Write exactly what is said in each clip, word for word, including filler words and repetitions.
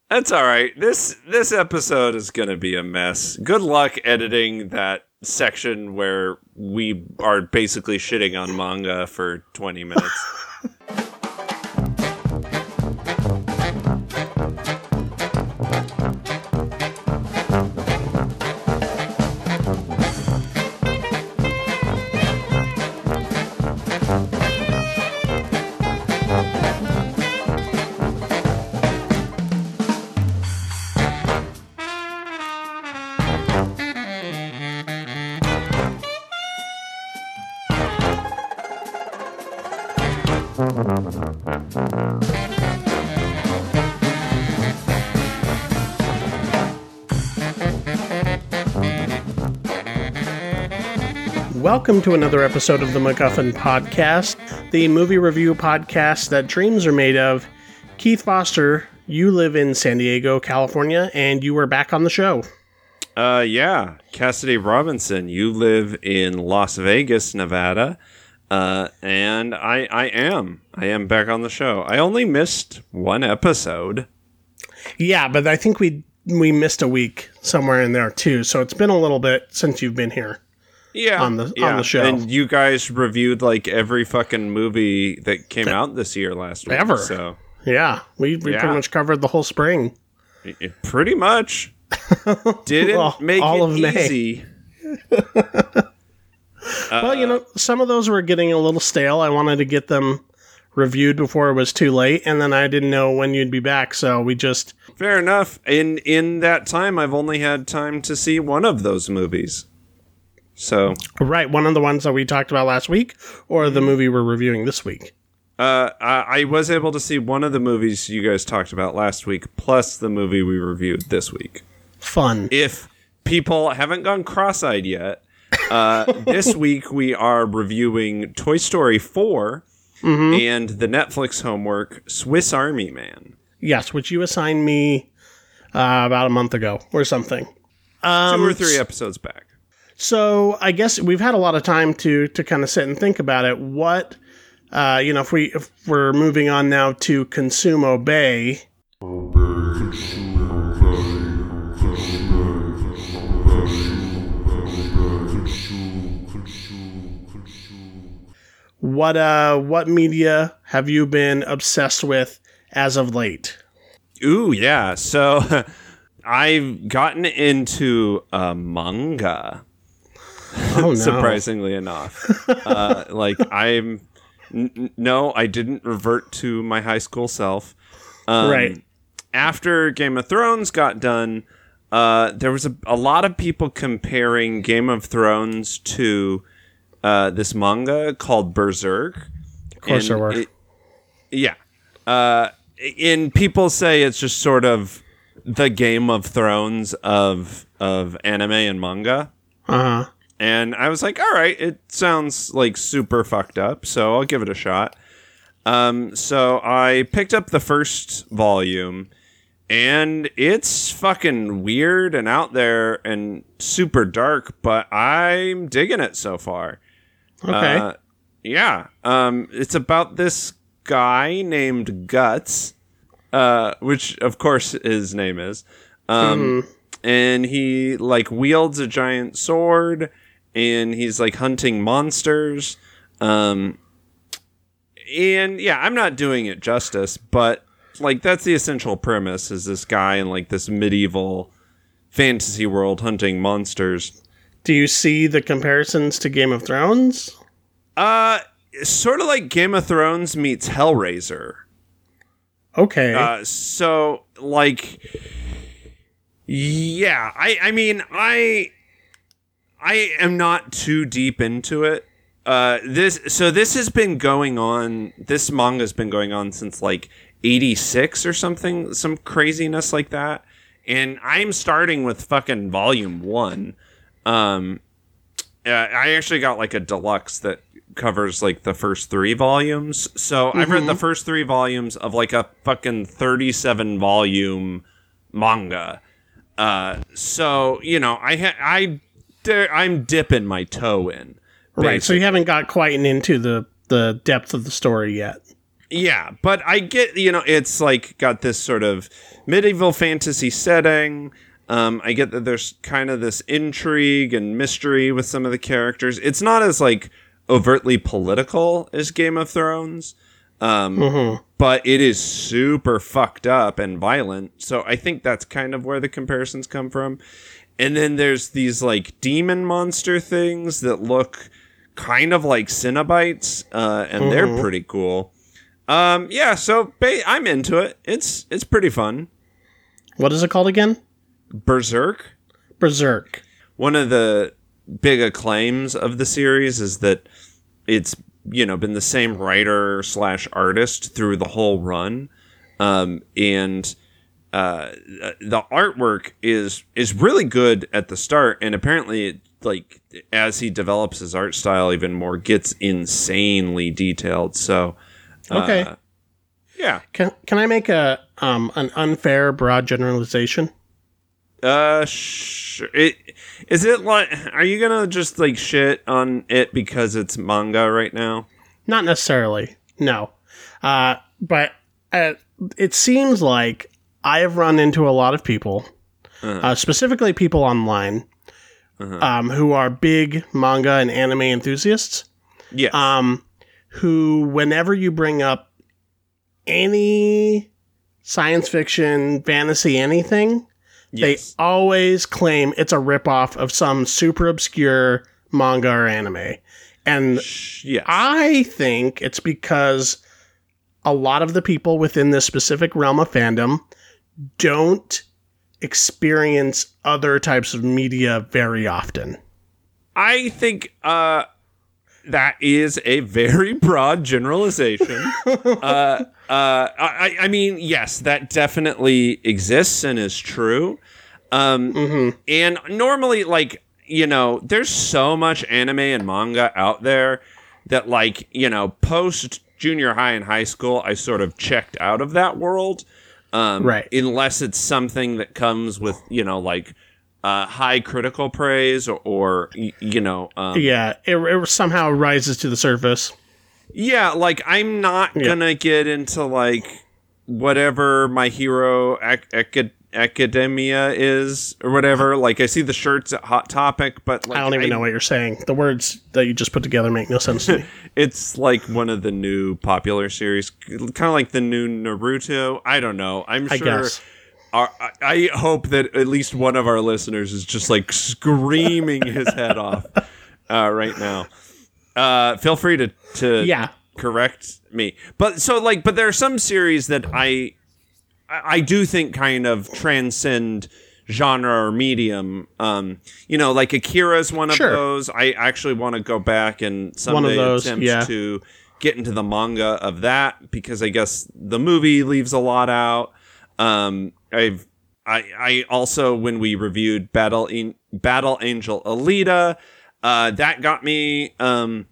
That's all right. This this episode is going to be a mess. Good luck editing that section where we are basically shitting on manga for twenty minutes. Welcome to another episode of the MacGuffin Podcast, the movie review podcast that dreams are made of. Keith Foster, you live in San Diego, California, and you are back on the show. Uh, yeah. Cassidy Robinson, you live in Las Vegas, Nevada, uh, and I, I am. I am back on the show. I only missed one episode. Yeah, but I think we we missed a week somewhere in there, too, so it's been a little bit since you've been here. Yeah, on the yeah. on the show, and you guys reviewed like every fucking movie that came that, out this year last week. Ever, so yeah, we we yeah. pretty much covered the whole spring. It, it pretty much didn't all, make all it of easy. Well, you know, some of those were getting a little stale. I wanted to get them reviewed before it was too late, and then I didn't know when you'd be back, so we just fair enough. In in that time, I've only had time to see one of those movies. So right, one of the ones that we talked about last week, or the movie we're reviewing this week. Uh, I, I was able to see one of the movies you guys talked about last week, plus the movie we reviewed this week. Fun. If people haven't gone cross-eyed yet, uh, this week we are reviewing Toy Story four mm-hmm. and the Netflix homework Swiss Army Man. Yes, which you assigned me uh, about a month ago or something. Um, Two or three episodes back. So I guess we've had a lot of time to to kind of sit and think about it. What, uh, you know, if we if we're moving on now to Consume Obey. What uh what media have you been obsessed with as of late? Ooh, yeah. So I've gotten into uh, manga. Oh, no. Surprisingly enough. uh, like, I'm... N- no, I didn't revert to my high school self. Um, right. After Game of Thrones got done, uh, there was a, a lot of people comparing Game of Thrones to uh, this manga called Berserk. Of course and there were. It, yeah. Uh, and people say it's just sort of the Game of Thrones of of anime and manga. Uh-huh. And I was like, all right, it sounds like super fucked up, so I'll give it a shot. Um, so I picked up the first volume, and it's fucking weird and out there and super dark, but I'm digging it so far. Okay. Uh, yeah. Um, it's about this guy named Guts, uh, which, of course, his name is. Um, mm-hmm. And he, like, wields a giant sword, and he's like hunting monsters. Um, and yeah, I'm not doing it justice, but like that's the essential premise is this guy in like this medieval fantasy world hunting monsters. Do you see the comparisons to Game of Thrones? Uh, sort of like Game of Thrones meets Hellraiser. Okay. Uh, so like, yeah, I, I mean, I, I am not too deep into it. Uh, this so this has been going on. This manga's been going on since like eighty-six or something, some craziness like that. And I'm starting with fucking volume one. Um, uh, I actually got like a deluxe that covers like the first three volumes. So mm-hmm. I've read the first three volumes of like a fucking thirty-seven volume manga. Uh, so you know, I ha- I. I'm dipping my toe in. Basically. Right, so you haven't got quite into the, the depth of the story yet. Yeah, but I get, you know, it's like got this sort of medieval fantasy setting. Um, I get that there's kind of this intrigue and mystery with some of the characters. It's not as like overtly political as Game of Thrones, um, mm-hmm. but it is super fucked up and violent. So I think that's kind of where the comparisons come from. And then there's these like demon monster things that look kind of like Cenobites, uh, and mm-hmm. they're pretty cool. Um, yeah, so ba- I'm into it. It's it's pretty fun. What is it called again? Berserk. Berserk. One of the big acclaims of the series is that it's, you know, been the same writer slash artist through the whole run, um, and uh, the artwork is is really good at the start, and apparently, it, like as he develops his art style even more, gets insanely detailed. So. Okay. Uh, yeah. Can can I make a um an unfair broad generalization? Uh, sure. It is it like? Are you gonna just like shit on it because it's manga right now? Not necessarily. No. Uh, but uh, it seems like I have run into a lot of people, uh-huh. uh, specifically people online, uh-huh. um, who are big manga and anime enthusiasts. Yeah. Um. Who, whenever you bring up any science fiction, fantasy, anything, yes. they always claim it's a ripoff of some super obscure manga or anime. And yes. I think it's because a lot of the people within this specific realm of fandom don't experience other types of media very often. I think... uh. That is a very broad generalization. uh, uh, I, I mean, yes, that definitely exists and is true. Um, mm-hmm. And normally, like, you know, there's so much anime and manga out there that, like, you know, post junior high and high school, I sort of checked out of that world. Um, right. Unless it's something that comes with, you know, like, Uh, high critical praise or, or you know... Um, yeah, it, it somehow rises to the surface. Yeah, like, I'm not yeah. gonna get into, like, whatever My Hero Ac- Ac- Academia is, or whatever. Like, I see the shirts at Hot Topic, but... Like, I don't even I, know what you're saying. The words that you just put together make no sense to me. It's, like, one of the new popular series. Kind of like the new Naruto. I don't know. I'm I sure... Guess. Our, I hope that at least one of our listeners is just like screaming his head off uh, right now. Uh, feel free to to yeah. correct me. But so like, but there are some series that I I do think kind of transcend genre or medium. Um, you know, like Akira's one of sure. those. I actually want to go back and someday one of those, attempt yeah. to get into the manga of that because I guess the movie leaves a lot out. Um, I've, I, I also, when we reviewed Battle in Battle Angel Alita, uh, that got me, um,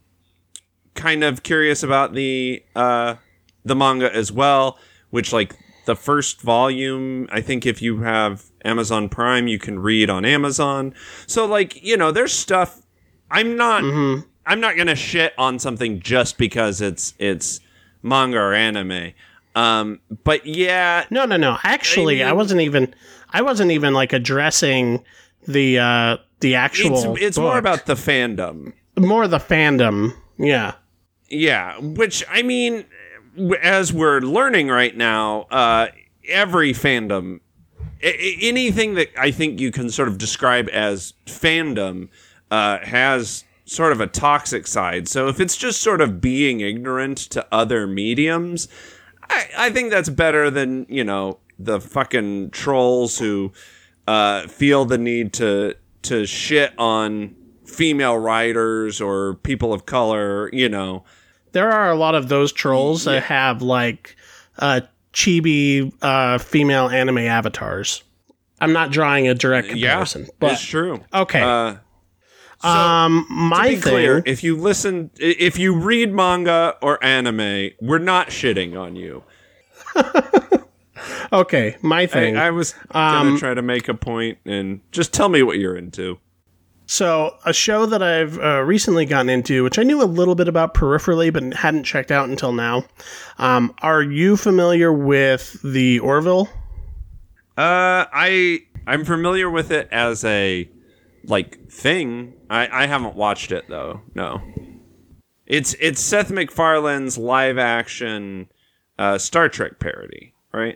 kind of curious about the, uh, the manga as well, which like the first volume, I think if you have Amazon Prime, you can read on Amazon. So like, you know, there's stuff I'm not, mm-hmm. I'm not going to shit on something just because it's, it's manga or anime. Um, but yeah, no, no, no. Actually, I, mean, I wasn't even, I wasn't even like addressing the, uh, the actual, it's, it's book. More about the fandom, more the fandom. Yeah. Yeah. Which I mean, as we're learning right now, uh, every fandom, I- anything that I think you can sort of describe as fandom, uh, has sort of a toxic side. So if it's just sort of being ignorant to other mediums, I, I think that's better than, you know, the fucking trolls who uh, feel the need to to shit on female writers or people of color, you know. There are a lot of those trolls yeah. that have, like, uh, chibi uh, female anime avatars. I'm not drawing a direct comparison. Yeah, but it's true. Okay. Uh, so, um, my to be thing, clear, if you listen, if you read manga or anime, we're not shitting on you. Okay, my thing. I, I was gonna um, try to make a point and just tell me what you're into. So, a show that I've uh, recently gotten into, which I knew a little bit about peripherally, but hadn't checked out until now. Um, are you familiar with the Orville? Uh, I I'm familiar with it as a like thing. I, I haven't watched it though. No, it's it's Seth MacFarlane's live action uh, Star Trek parody, right?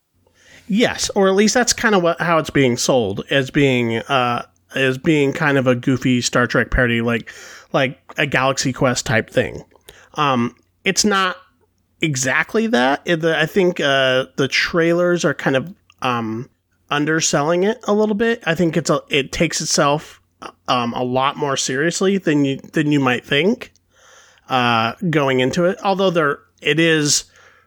Yes, or at least that's kind of what how it's being sold as being. Uh, as being kind of a goofy Star Trek parody, like like a Galaxy Quest type thing. Um, it's not exactly that. It, the, I think uh, the trailers are kind of um, underselling it a little bit. I think it's a, it takes itself um, a lot more seriously than you than you might think uh, going into it. Although there it is.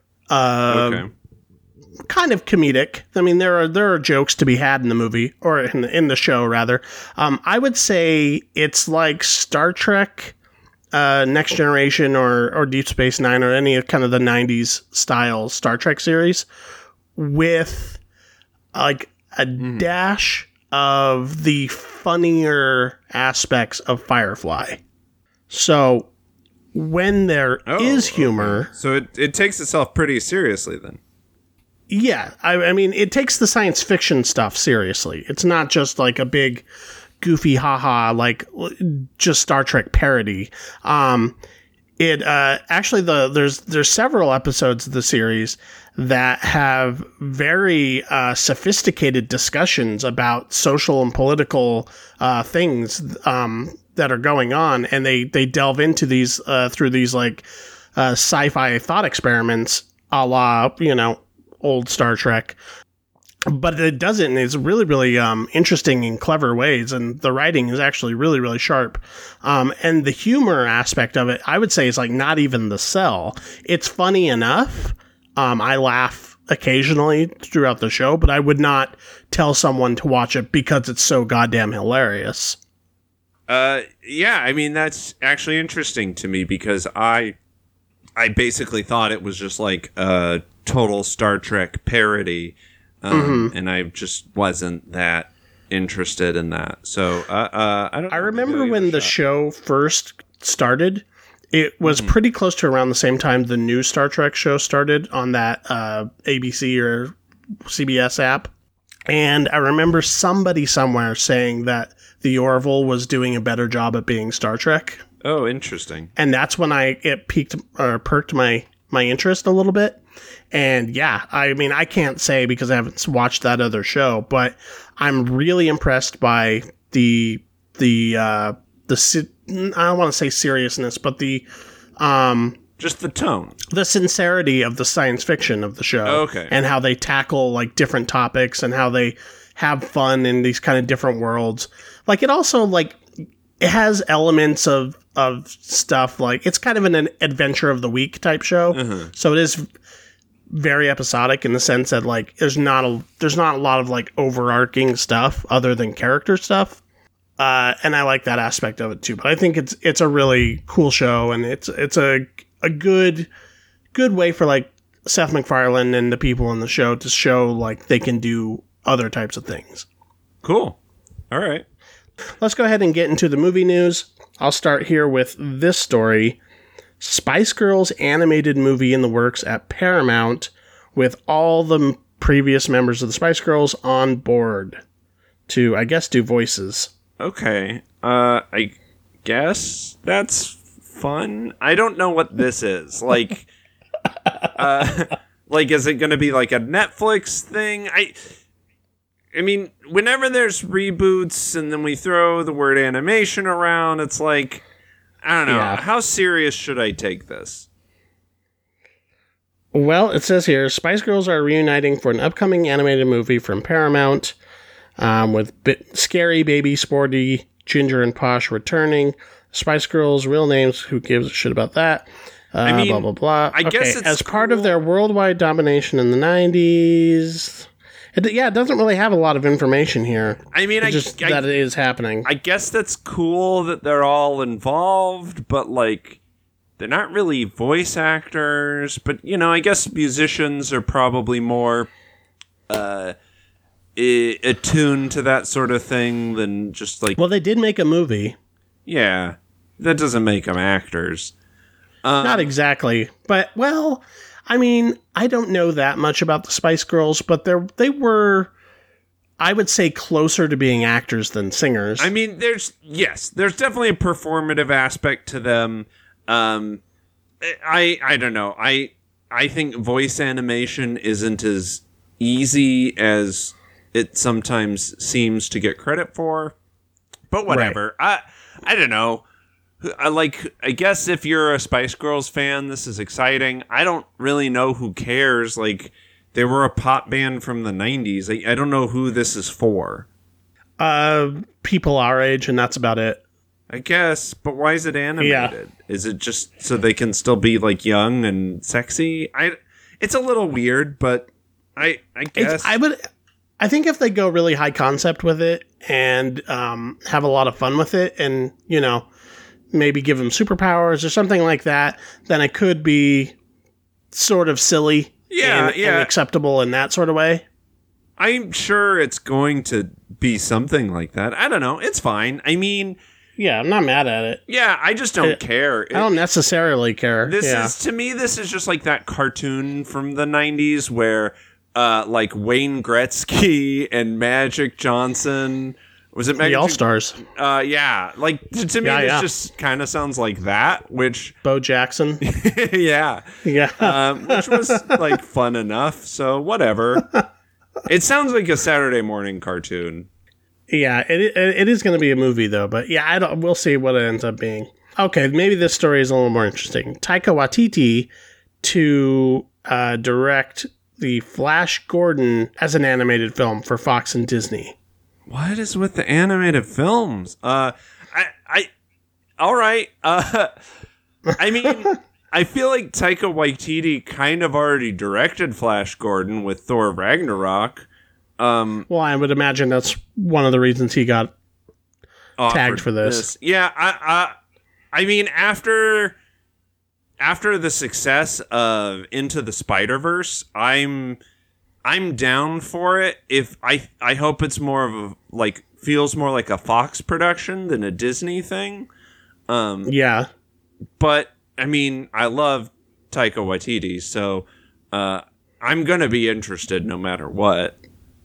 Uh, okay. Kind of comedic. I mean, there are there are jokes to be had in the movie, or in the, in the show, rather. Um, I would say it's like Star Trek, uh, Next Generation, or or Deep Space Nine, or any of kind of the nineties style Star Trek series, with like a mm. dash of the funnier aspects of Firefly. So when there oh, is humor, okay. so it it takes itself pretty seriously then. Yeah, I, I mean, it takes the science fiction stuff seriously. It's not just like a big, goofy, haha, like just Star Trek parody. Um, it uh, actually the there's there's several episodes of the series that have very uh, sophisticated discussions about social and political uh, things um, that are going on, and they they delve into these uh, through these like uh, sci-fi thought experiments, a la you know. old Star Trek, but it does it in these really, really um, interesting and clever ways, and the writing is actually really, really sharp. Um, and the humor aspect of it, I would say, is like not even the sell. It's funny enough. Um, I laugh occasionally throughout the show, but I would not tell someone to watch it because it's so goddamn hilarious. Uh, yeah, I mean, that's actually interesting to me because I, I basically thought it was just like a total Star Trek parody, um, mm-hmm. and I just wasn't that interested in that. So uh, uh, I don't. I remember when the show first started, it was mm-hmm. pretty close to around the same time the new Star Trek show started on that uh, A B C or C B S app, and I remember somebody somewhere saying that the Orville was doing a better job at being Star Trek. Oh, interesting. And that's when I it piqued or perked my my interest a little bit. And yeah, I mean, I can't say because I haven't watched that other show, but I'm really impressed by the the uh, the I don't want to say seriousness, but the um, just the tone, the sincerity of the science fiction of the show, okay, and how they tackle like different topics and how they have fun in these kind of different worlds. Like it also like it has elements of of stuff like it's kind of an, an adventure of the week type show, uh-huh. so it is very episodic in the sense that like there's not a there's not a lot of like overarching stuff other than character stuff, uh, and I like that aspect of it too. But I think it's it's a really cool show, and it's it's a a good good way for like Seth MacFarlane and the people in the show to show like they can do other types of things. Cool. All right. Let's go ahead and get into the movie news. I'll start here with this story. Spice Girls animated movie in the works at Paramount with all the previous members of the Spice Girls on board to, I guess, do voices. Okay. Uh, I guess that's fun. I don't know what this is. Like, uh, like, is it going to be like a Netflix thing? I... I mean, whenever there's reboots and then we throw the word animation around, it's like, I don't know. Yeah. How serious should I take this? Well, it says here, Spice Girls are reuniting for an upcoming animated movie from Paramount um, with bit Scary, Baby, Sporty, Ginger, and Posh returning. Spice Girls' real names, who gives a shit about that? Uh, I mean, blah, blah, blah. I okay, guess it's as cool. part of their worldwide domination in the nineties... It, yeah, it doesn't really have a lot of information here. I mean, it's I, just I, that it is happening. I guess that's cool that they're all involved, but like, they're not really voice actors. But you know, I guess musicians are probably more uh, I- attuned to that sort of thing than just like, Well, they did make a movie. yeah, that doesn't make them actors. Um, Not exactly, but well, I mean, I don't know that much about the Spice Girls, but they they were, I would say, closer to being actors than singers. I mean, there's yes, there's definitely a performative aspect to them. Um, I I don't know. I I think voice animation isn't as easy as it sometimes seems to get credit for. But whatever. Right. I I don't know. I like. I guess if you're a Spice Girls fan, this is exciting. I don't really know who cares. Like, they were a pop band from the nineties. I, I don't know who this is for. Uh, people our age, and that's about it. I guess, but why is it animated? Yeah. Is it just so they can still be like young and sexy? I. It's a little weird, but I. I guess it's, I would. I think if they go really high concept with it and um, have a lot of fun with it, and you know. Maybe give them superpowers or something like that, then it could be sort of silly yeah, and, yeah. and acceptable in that sort of way. I'm sure it's going to be something like that. I don't know. It's fine. I mean... Yeah, I'm not mad at it. Yeah, I just don't it, care. It, I don't necessarily care. This yeah. is, to me, this is just like that cartoon from the nineties where, uh, like, Wayne Gretzky and Magic Johnson... Was it Magic? The All-Stars? Uh, yeah. Like, to, to me, yeah, this yeah. just kind of sounds like that, which... Bo Jackson? yeah. Yeah. um, which was, like, fun enough, so whatever. It sounds like a Saturday morning cartoon. Yeah, it it, it is going to be a movie, though, but yeah, I don't, we'll see what it ends up being. Okay, maybe this story is a little more interesting. Taika Waititi to uh, direct the Flash Gordon as an animated film for Fox and Disney. What is with the animated films? Uh, I, I, all right. Uh, I mean, I feel like Taika Waititi kind of already directed Flash Gordon with Thor Ragnarok. Um, well, I would imagine that's one of the reasons he got tagged for this. this. Yeah, I, I, I mean, after after the success of Into the Spider-Verse, I'm. I'm down for it. If I I hope it's more of a like feels more like a Fox production than a Disney thing. Um, yeah, but I mean, I love Taika Waititi, so uh, I'm gonna be interested no matter what.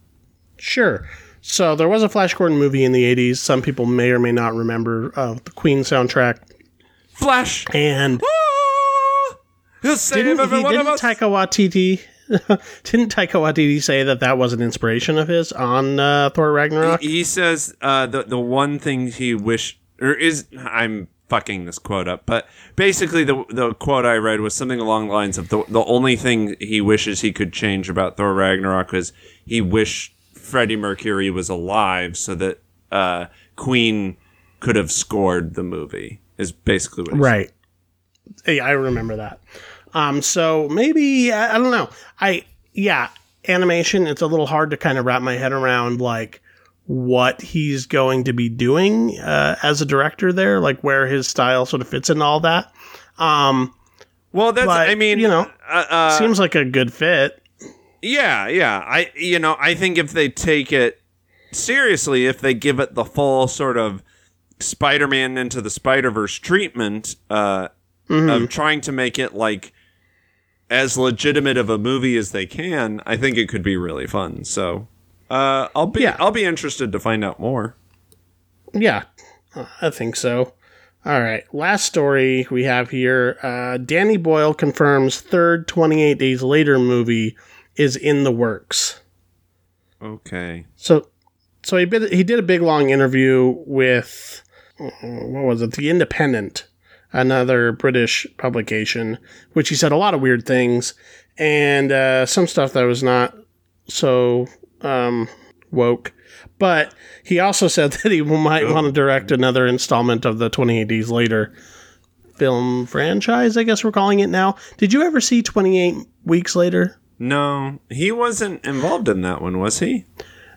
Sure. So there was a Flash Gordon movie in the eighties. Some people may or may not remember uh, the Queen soundtrack. Flash and ah, he'll save didn't, every he, one didn't of us. Taika Waititi. Didn't Taika Waititi say that that was an inspiration of his on uh, Thor Ragnarok? He, he says uh, the the one thing he wish or is I'm fucking this quote up, but basically the the quote I read was something along the lines of the the only thing he wishes he could change about Thor Ragnarok is he wished Freddie Mercury was alive so that uh, Queen could have scored the movie. Is basically what he right. Said. Yeah, I remember that. Um, so maybe, I, I don't know. I, yeah, animation, it's a little hard to kind of wrap my head around, like, what he's going to be doing, uh, as a director there, like, where his style sort of fits in all that. Um, well, that's, but, I mean, you know, uh, uh, seems like a good fit. Yeah, yeah. I, you know, I think if they take it seriously, if they give it the full sort of Spider-Man Into the Spider-Verse treatment, uh, mm-hmm. of trying to make it, like, as legitimate of a movie as they can, I think it could be really fun. So, uh, I'll be, yeah. I'll be interested to find out more. Yeah, I think so. All right. Last story we have here. Uh, Danny Boyle confirms third twenty-eight Days Later movie is in the works. Okay. So, so he did, he did a big long interview with, what was it? The Independent. Another British publication, which he said a lot of weird things and uh, some stuff that was not so um, woke. But he also said that he might oh. want to direct another installment of the twenty-eight Days Later film franchise, I guess we're calling it now. Did you ever see twenty-eight Weeks Later? No, he wasn't involved in that one, was he?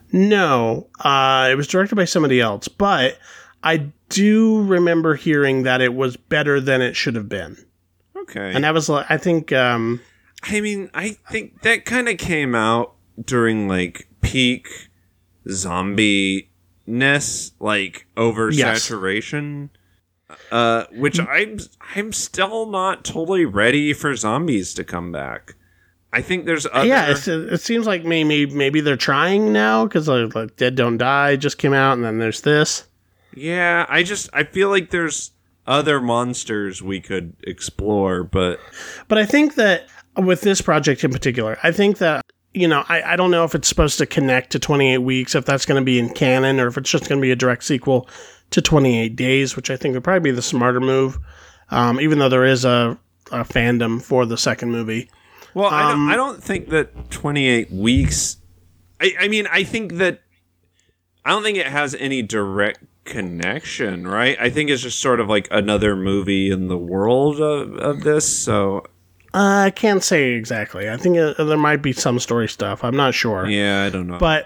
No, uh, it was directed by somebody else, but I do remember hearing that it was better than it should have been. Okay. And that was, I think... Um, I mean, I think that kind of came out during, like, peak zombie-ness, like oversaturation. Yes. Uh, which I'm I'm still not totally ready for zombies to come back. I think there's other... Yeah, it's, it seems like maybe maybe they're trying now, because like, like Dead Don't Die just came out, and then there's this. Yeah, I just... I feel like there's other monsters we could explore, but... But I think that with this project in particular, I think that, you know, I, I don't know if it's supposed to connect to twenty-eight weeks, if that's going to be in canon, or if it's just going to be a direct sequel to twenty-eight days, which I think would probably be the smarter move, um, even though there is a, a fandom for the second movie. Well, um, I, don't, I don't think that twenty-eight weeks... I, I mean, I think that... I don't think it has any direct connection, right? I think it's just sort of like another movie in the world of, of this, so... Uh, I can't say exactly. I think uh, there might be some story stuff. I'm not sure. Yeah, I don't know. But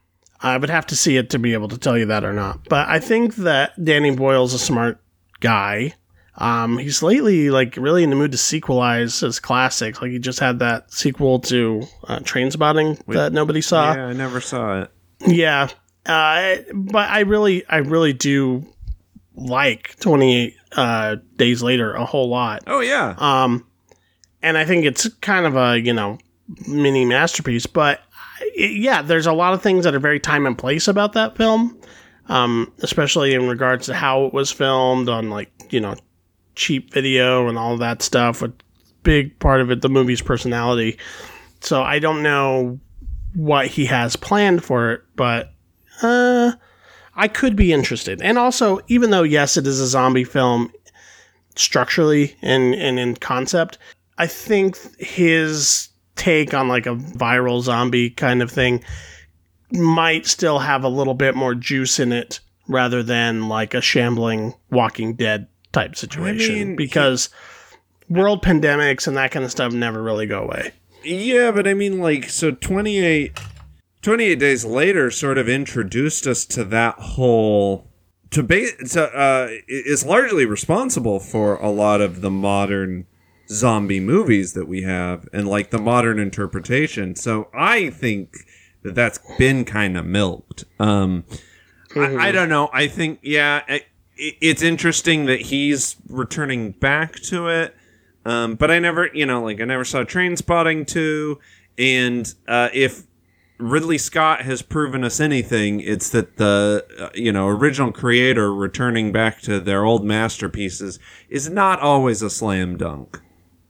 I would have to see it to be able to tell you that or not. But I think that Danny Boyle's a smart guy. Um, he's lately like really in the mood to sequelize his classics. Like he just had that sequel to uh, Trainspotting Wait, that nobody saw. Yeah, I never saw it. Yeah, uh, but I really, I really do like twenty-eight uh, Days Later a whole lot. Oh yeah. Um. And I think it's kind of a, you know, mini masterpiece. But, it, yeah, there's a lot of things that are very time and place about that film, um, especially in regards to how it was filmed on, like, you know, cheap video and all of that stuff. A big part of it, the movie's personality. So I don't know what he has planned for it, but uh, I could be interested. And also, even though, yes, it is a zombie film structurally and, and in concept, I think his take on like a viral zombie kind of thing might still have a little bit more juice in it rather than like a shambling Walking Dead type situation. I mean, because he, world pandemics and that kind of stuff never really go away. Yeah, but I mean, like, so twenty-eight, twenty-eight Days Later sort of introduced us to that whole... to, ba- to uh, is largely responsible for a lot of the modern zombie movies that we have and like the modern interpretation. So I think that that's been kind of milked. Um, mm-hmm. I, I don't know. I think, yeah, it, it's interesting that he's returning back to it. Um, but I never, you know, like I never saw Trainspotting two. And uh, if Ridley Scott has proven us anything, it's that the, uh, you know, original creator returning back to their old masterpieces is not always a slam dunk.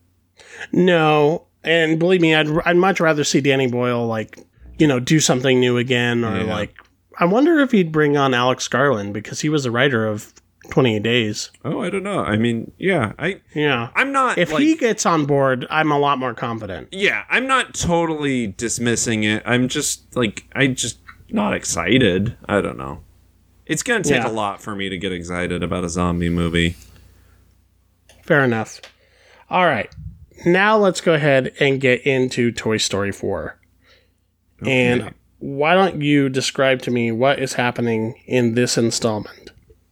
No, and believe me, I'd I'd much rather see Danny Boyle like, you know, do something new again, or yeah. like I wonder if he'd bring on Alex Garland because he was the writer of twenty-eight Days. Oh, I don't know. I mean, yeah, I yeah, I'm not. If like, he gets on board, I'm a lot more confident. Yeah, I'm not totally dismissing it. I'm just like I just not excited. I don't know. It's gonna take yeah. a lot for me to get excited about a zombie movie. Fair enough. All right. Now let's go ahead and get into Toy Story four. Okay. And why don't you describe to me what is happening in this installment?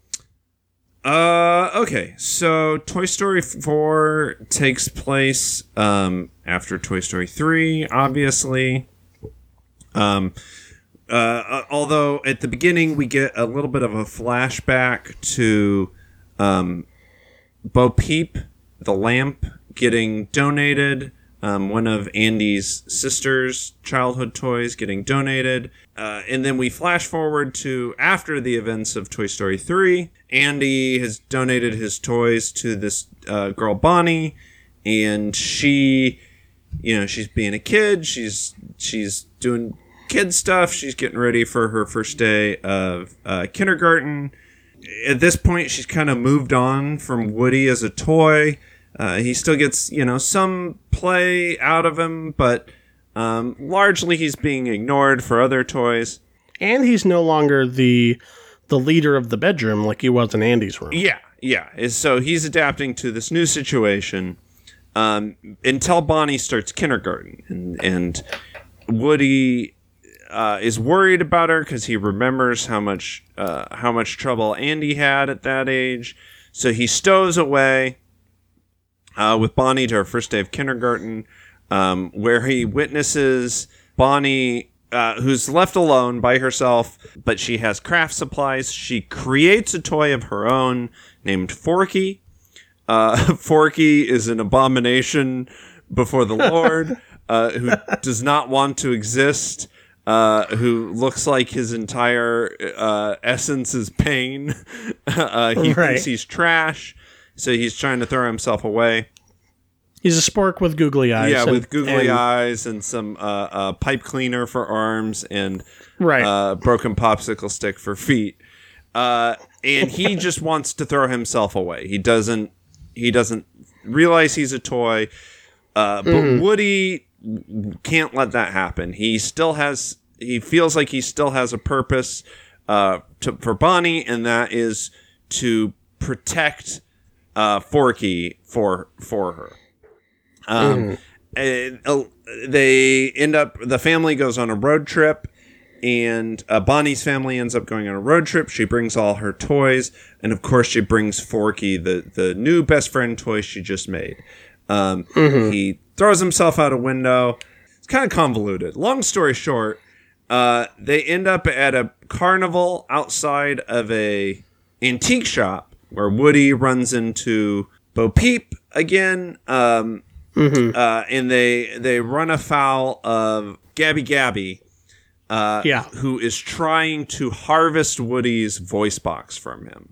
Uh, okay. So Toy Story four takes place um, after Toy Story three, obviously. Um, uh, although at the beginning we get a little bit of a flashback to um, Bo Peep, the lamp, getting donated, um, one of Andy's sister's childhood toys getting donated. Uh, and then we flash forward to after the events of Toy Story three. Andy has donated his toys to this uh, girl, Bonnie, and she, you know, she's being a kid. She's she's doing kid stuff. She's getting ready for her first day of uh, kindergarten. At this point, she's kind of moved on from Woody as a toy. Uh, he still gets, you know, some play out of him, but um, largely he's being ignored for other toys. And he's no longer the the leader of the bedroom like he was in Andy's room. Yeah, yeah. So he's adapting to this new situation um, until Bonnie starts kindergarten. And, and Woody uh, is worried about her because he remembers how much uh, how much trouble Andy had at that age. So he stows away Uh, with Bonnie to her first day of kindergarten, um, where he witnesses Bonnie uh, who's left alone by herself, but she has craft supplies. She creates a toy of her own named Forky. Uh, Forky is an abomination before the Lord, uh, who does not want to exist, uh, who looks like his entire uh, essence is pain. uh, he right. thinks he's trash, so he's trying to throw himself away. He's a spork with googly eyes. Yeah, and, with googly and, eyes and some uh, uh, pipe cleaner for arms and right. uh, broken popsicle stick for feet. Uh, and he just wants to throw himself away. He doesn't. He doesn't realize he's a toy. Uh, but mm. Woody can't let that happen. He still has. He feels like he still has a purpose uh, to, for Bonnie, and that is to protect uh, Forky for for her. Um, mm. and, uh, they end up, the family goes on a road trip, and uh, Bonnie's family ends up going on a road trip. She brings all her toys, and of course she brings Forky, the, the new best friend toy she just made. Um, mm-hmm. He throws himself out a window. It's kind of convoluted. Long story short, uh, they end up at a carnival outside of a antique shop where Woody runs into Bo Peep again. Um, Mm-hmm. Uh, and they they run afoul of Gabby Gabby, uh, yeah. who is trying to harvest Woody's voice box from him.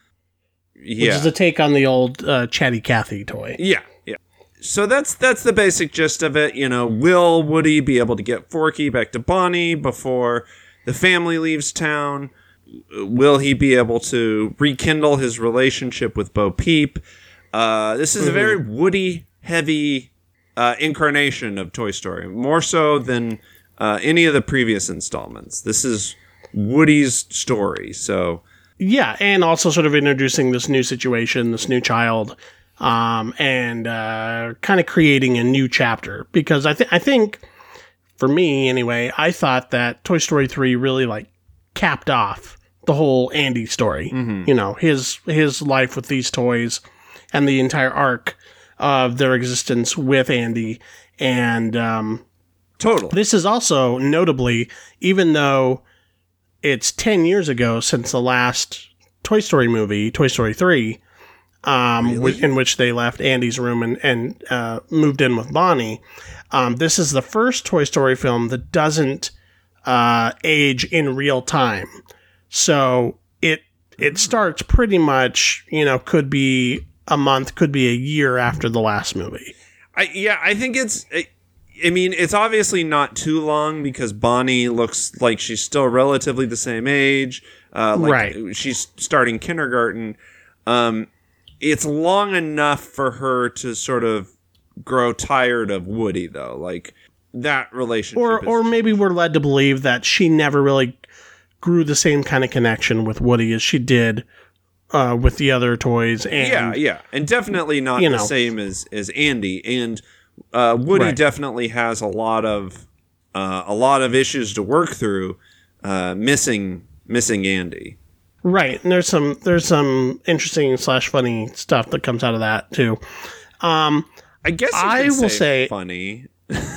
Yeah. Which is a take on the old uh, Chatty Cathy toy. Yeah, yeah. So that's that's the basic gist of it. You know, will Woody be able to get Forky back to Bonnie before the family leaves town? Will he be able to rekindle his relationship with Bo Peep? Uh, this is mm-hmm. a very Woody heavy uh, incarnation of Toy Story, more so than uh, any of the previous installments. This is Woody's story, so yeah, and also sort of introducing this new situation, this new child, um, and uh, kind of creating a new chapter. Because I think, I think, for me anyway, I thought that Toy Story three really like capped off the whole Andy story. Mm-hmm. You know, his his life with these toys and the entire arc of their existence with Andy. And um, totally. This is also notably, even though it's ten years ago since the last Toy Story movie, Toy Story three, um, really? w- in which they left Andy's room and, and uh, moved in with Bonnie. Um, this is the first Toy Story film that doesn't uh, age in real time. So it it starts pretty much, you know, could be a month, could be a year after the last movie. I yeah, I think it's. I mean, it's obviously not too long because Bonnie looks like she's still relatively the same age. Uh, like right. She's starting kindergarten. Um, it's long enough for her to sort of grow tired of Woody, though. Like that relationship, or is- or maybe we're led to believe that she never really grew the same kind of connection with Woody as she did. Uh, with the other toys, and yeah, yeah, and definitely not you the know. same as, as Andy. And uh, Woody right. definitely has a lot of uh, a lot of issues to work through, uh, missing missing Andy. Right, and there's some there's some interesting slash funny stuff that comes out of that too. Um, I guess you I could will say, say funny.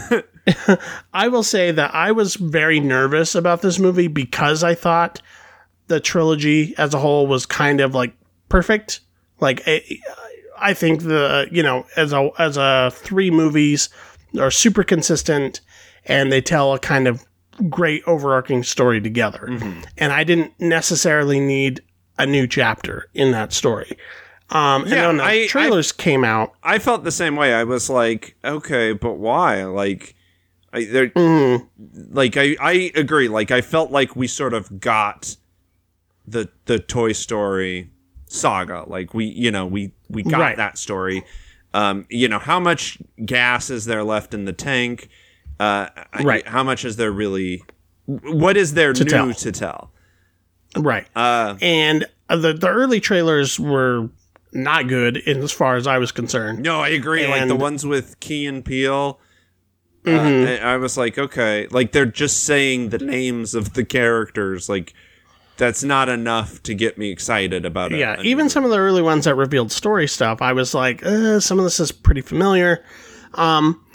I will say that I was very nervous about this movie because I thought the trilogy as a whole was kind of like perfect. Like I, I think the you know as a as a three movies are super consistent and they tell a kind of great overarching story together. Mm-hmm. And I didn't necessarily need a new chapter in that story. Um, and yeah, then the I, trailers I, came out. I felt the same way. I was like, okay, but why? Like, I there, mm. like I, I agree. Like, I felt like we sort of got the the Toy Story saga. Like we, you know, we we got right. that story. Um, you know, how much gas is there left in the tank? Uh, right. How much is there really? What is there to new tell. to tell? Right. Uh, and the the early trailers were not good in, as far as I was concerned. No, I agree. And, like the ones with Key and Peele. Mm-hmm. Uh, I, I was like, okay, like they're just saying the names of the characters. Like that's not enough to get me excited about it. Yeah, a, even some of the early ones that revealed story stuff, I was like, uh, some of this is pretty familiar. Um,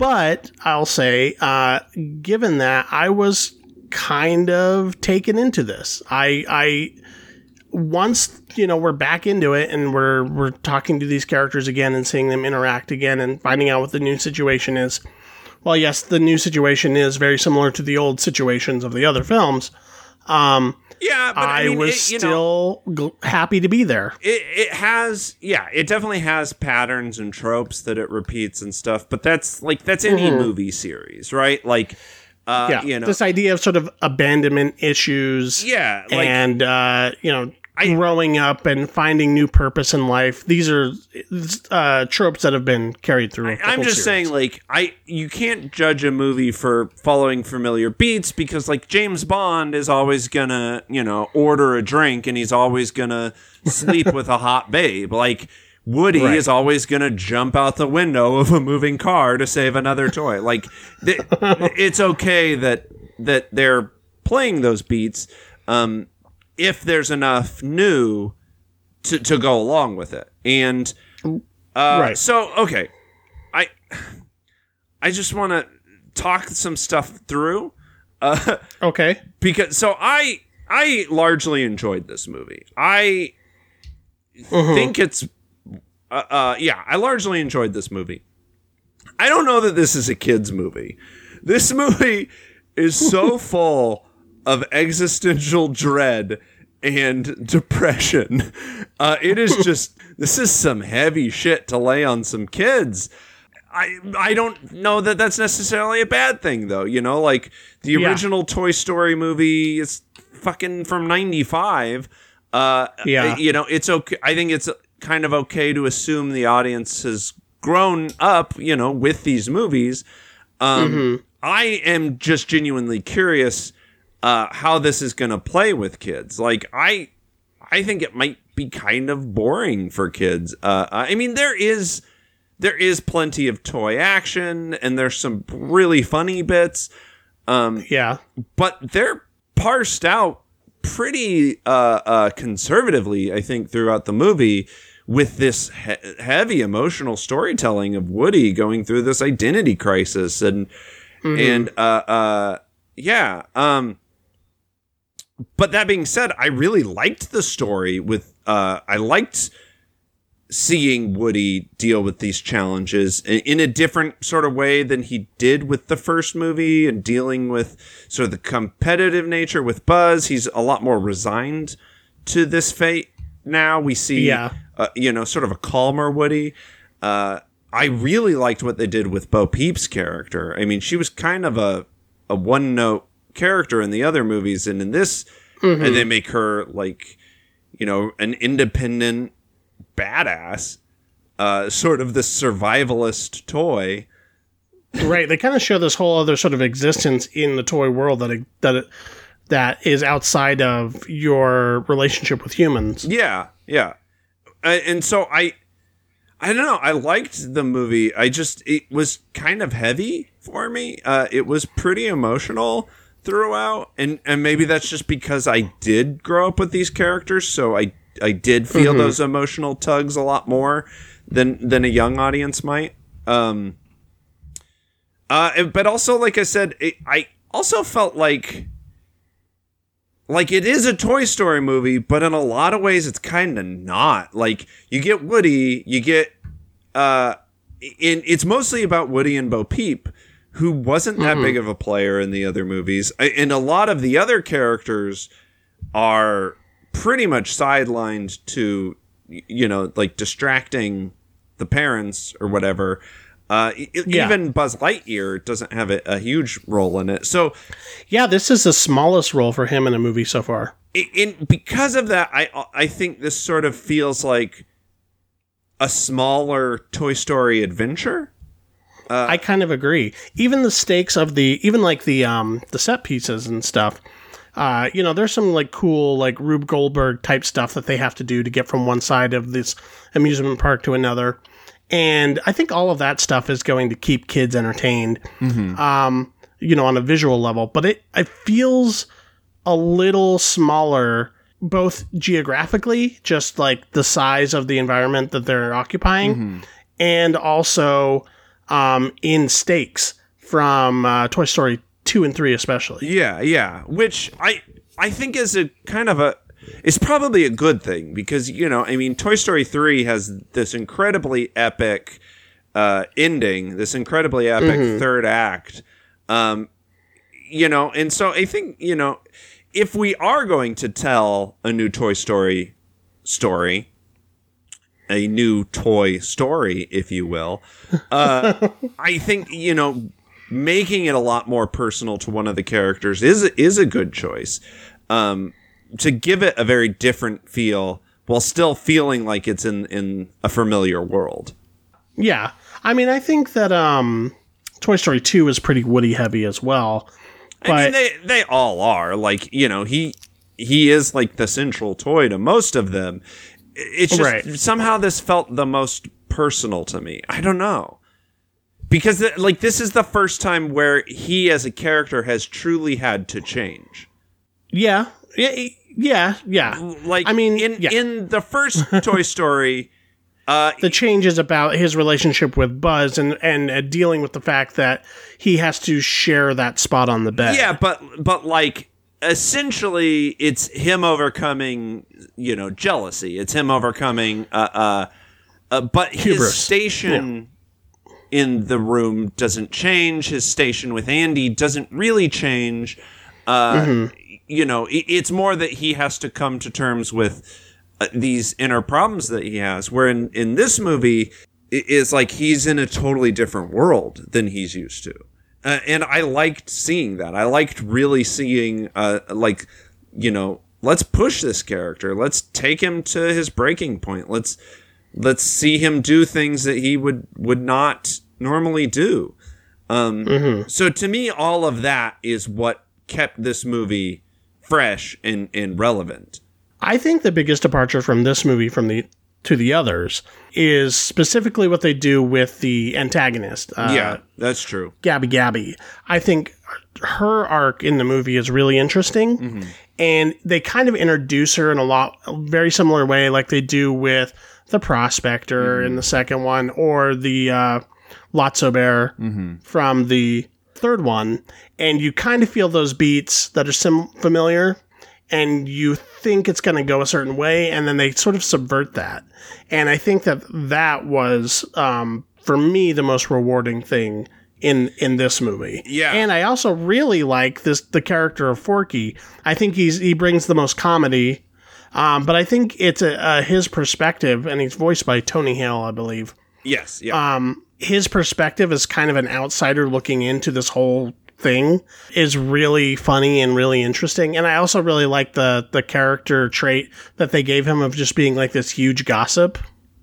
But I'll say, uh, given that, I was kind of taken into this. I, I once, you know, we're back into it and we're we're talking to these characters again and seeing them interact again and finding out what the new situation is. Well, yes, the new situation is very similar to the old situations of the other films. Um, yeah, but I, I mean, was it, you still know, g- happy to be there. It it has, yeah, it definitely has patterns and tropes that it repeats and stuff. But that's like that's any mm-hmm. movie series, right? Like. Uh, yeah, you know, this idea of sort of abandonment issues, yeah, like, and uh, you know, I, growing up and finding new purpose in life. These are uh, tropes that have been carried through. I, I'm just series. saying, like, I you can't judge a movie for following familiar beats because, like, James Bond is always gonna, you know, order a drink and he's always gonna sleep with a hot babe, like. Woody right. is always going to jump out the window of a moving car to save another toy. Like, th- it's okay that that they're playing those beats um, if there's enough new to, to go along with it. And uh, right. so, okay, I I just want to talk some stuff through. Uh, okay. Because, so I, I largely enjoyed this movie. I mm-hmm. think it's... Uh, uh, yeah, I largely enjoyed this movie. I don't know that this is a kid's movie. This movie is so full of existential dread and depression. Uh, it is just, this is some heavy shit to lay on some kids. I I don't know that that's necessarily a bad thing, though. You know, like the original yeah. Toy Story movie is fucking from ninety-five. Uh, yeah. You know, it's okay. I think it's kind of okay to assume the audience has grown up, you know, with these movies. Um, mm-hmm. I am just genuinely curious uh, how this is going to play with kids. Like, I, I think it might be kind of boring for kids. Uh, I mean, there is, there is plenty of toy action, and there's some really funny bits. Um, yeah, but they're parsed out pretty uh, uh, conservatively, I think, throughout the movie. With this he- heavy emotional storytelling of Woody going through this identity crisis and mm-hmm. and uh, uh, yeah. Um, but that being said, I really liked the story. With uh, I liked seeing Woody deal with these challenges in, in a different sort of way than he did with the first movie, and dealing with sort of the competitive nature with Buzz. He's a lot more resigned to this fate. Now we see, yeah. uh, you know, sort of a calmer Woody. Uh, I really liked what they did with Bo Peep's character. I mean, she was kind of a, a one-note character in the other movies, and in this, mm-hmm. and they make her, like, you know, an independent badass, uh, sort of this survivalist toy. Right. They kind of show this whole other sort of existence in the toy world that it, that it, that is outside of your relationship with humans. Yeah, yeah. Uh, and so I, I don't know, I liked the movie. I just, it was kind of heavy for me. Uh, it was pretty emotional throughout. And, and maybe that's just because I did grow up with these characters. So I, I did feel mm-hmm. those emotional tugs a lot more than, than a young audience might. Um, uh, but also, like I said, it, I also felt like, Like, it is a Toy Story movie, but in a lot of ways, it's kind of not. Like, you get Woody, you get... Uh, in, it's mostly about Woody and Bo Peep, who wasn't that mm-hmm. big of a player in the other movies. And a lot of the other characters are pretty much sidelined to, you know, like, distracting the parents or whatever. Uh, yeah. Even Buzz Lightyear doesn't have a, a huge role in it. So, yeah, this is the smallest role for him in a movie so far. In, in because of that, I I think this sort of feels like a smaller Toy Story adventure. Uh, I kind of agree. Even the stakes of the, even like the um the set pieces and stuff. Uh, you know, there's some like cool like Rube Goldberg type stuff that they have to do to get from one side of this amusement park to another. And I think all of that stuff is going to keep kids entertained, mm-hmm. um, you know, on a visual level. But it, it feels a little smaller, both geographically, just like the size of the environment that they're occupying, mm-hmm. and also um, in stakes from uh, Toy Story two and three especially. Yeah, yeah. Which I I think is a kind of a it's probably a good thing because, you know, I mean, Toy Story three has this incredibly epic uh, ending, this incredibly epic mm-hmm. third act. Um, you know, and so I think, you know, if we are going to tell a new Toy Story story, a new toy story, if you will, uh, I think, you know, making it a lot more personal to one of the characters is is a good choice. Um, to give it a very different feel while still feeling like it's in, in a familiar world. Yeah. I mean, I think that um, Toy Story two is pretty Woody heavy as well. But I mean, they, they all are. Like, you know, he he is like the central toy to most of them. It's just right. somehow this felt the most personal to me. I don't know. Because, the, like, this is the first time where he as a character has truly had to change. Yeah. Yeah. Yeah, yeah. Like, I mean, in, yeah. in the first Toy Story, uh, the change is about his relationship with Buzz and and uh, dealing with the fact that he has to share that spot on the bed. Yeah, but but like essentially, it's him overcoming, you know, jealousy. It's him overcoming, uh, uh, uh but his Hubris. station yeah. in the room doesn't change. His station with Andy doesn't really change. Uh, mm-hmm. You know, it's more that he has to come to terms with uh, these inner problems that he has. Where in, in this movie, it is like he's in a totally different world than he's used to. Uh, and I liked seeing that. I liked really seeing, uh, like, you know, let's push this character. Let's take him to his breaking point. Let's let's see him do things that he would, would not normally do. Um, mm-hmm. So to me, all of that is what kept this movie fresh and, and relevant. I think the biggest departure from this movie from the to the others is specifically what they do with the antagonist. Uh, yeah, that's true. Gabby Gabby. I think her arc in the movie is really interesting, mm-hmm. and they kind of introduce her in a lot, a very similar way like they do with the Prospector mm-hmm. in the second one, or the uh, Lotso Bear mm-hmm. from the third one, and you kind of feel those beats that are sim- familiar, and you think it's going to go a certain way, and then they sort of subvert that. And I think that that was, um, for me, the most rewarding thing in in this movie. Yeah. And I also really like this the character of Forky. I think he's he brings the most comedy, um, but I think it's a, a, his perspective, and he's voiced by Tony Hale, I believe. Yes. Yeah. Um, his perspective as kind of an outsider looking into this whole thing is really funny and really interesting. And I also really like the the character trait that they gave him of just being like this huge gossip.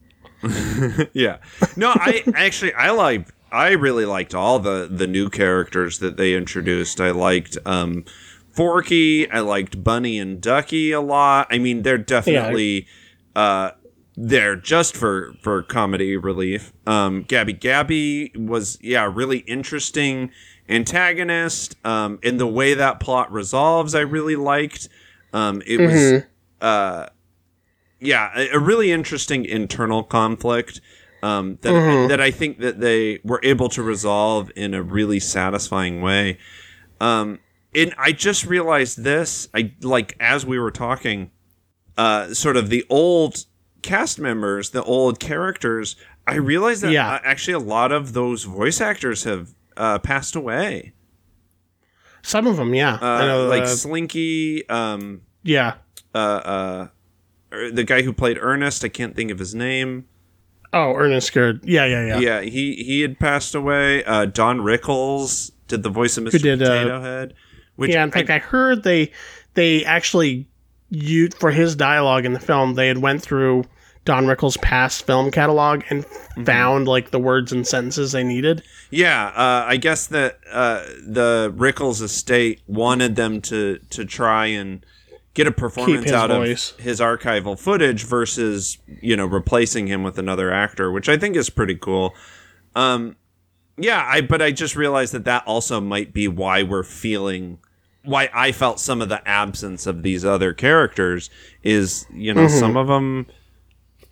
Yeah. No, I actually I like I really liked all the the new characters that they introduced. I liked um Forky, I liked Bunny and Ducky a lot. I mean, they're definitely yeah. uh There just for, for comedy relief. Um, Gabby Gabby was, yeah, really interesting antagonist. Um, and the way that plot resolves, I really liked. Um, it mm-hmm. was, uh, yeah, a, a really interesting internal conflict. Um, that mm-hmm. that I think that they were able to resolve in a really satisfying way. Um, and I just realized this. I like as we were talking, uh, sort of the old cast members, the old characters, I realized that yeah. uh, actually a lot of those voice actors have uh, passed away. Some of them, yeah. Uh, I know, like uh, Slinky. Um, yeah. Uh, uh, the guy who played Ernest, I can't think of his name. Oh, Ernest Scared. Yeah, yeah, yeah. Yeah, he, he had passed away. Uh, Don Rickles did the voice of Mister Did, Potato uh, Head. Which yeah, in fact, I, I heard they they actually... You, for his dialogue in the film, they had went through Don Rickles' past film catalog and mm-hmm. found like the words and sentences they needed. Yeah, uh, I guess that uh, the Rickles estate wanted them to to try and get a performance out voice. of his archival footage versus, you know, replacing him with another actor, which I think is pretty cool. Um, yeah, I but I just realized that that also might be why we're feeling. Why I felt some of the absence of these other characters is, you know, mm-hmm. some of them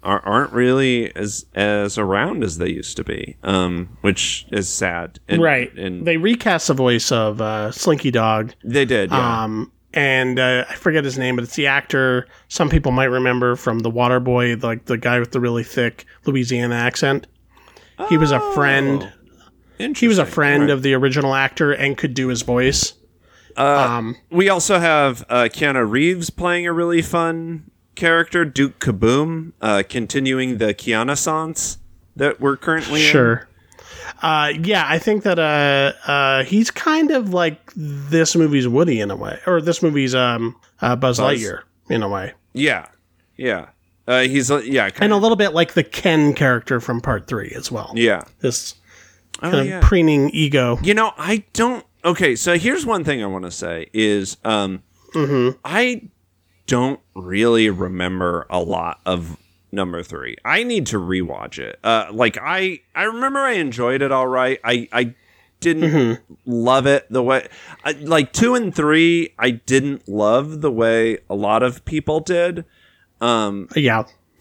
are, aren't really as as around as they used to be, um, which is sad. And, right. And they recast the voice of uh, Slinky Dog. They did, yeah. Um, and uh, I forget his name, but it's the actor some people might remember from The Waterboy, like the guy with the really thick Louisiana accent. Oh, he was a friend. He was a friend right. of the original actor and could do his voice. Uh, um, we also have uh, Keanu Reeves playing a really fun character, Duke Kaboom, uh, continuing the Keanu-sance that we're currently sure. in. Uh, yeah, I think that uh, uh, he's kind of like this movie's Woody in a way, or this movie's um, uh, Buzz, Buzz Lightyear in a way. Yeah, yeah. Uh, he's uh, yeah, and a little bit like the Ken character from Part Three as well. Yeah, this oh, kind yeah. of preening ego. You know, I don't. Okay, so here's one thing I want to say is um, mm-hmm. I don't really remember a lot of number three. I need to rewatch it. Uh, like I, I remember I enjoyed it all right. I, I didn't mm-hmm. love it the way I, like two and three. I didn't love the way a lot of people did. Um, yeah.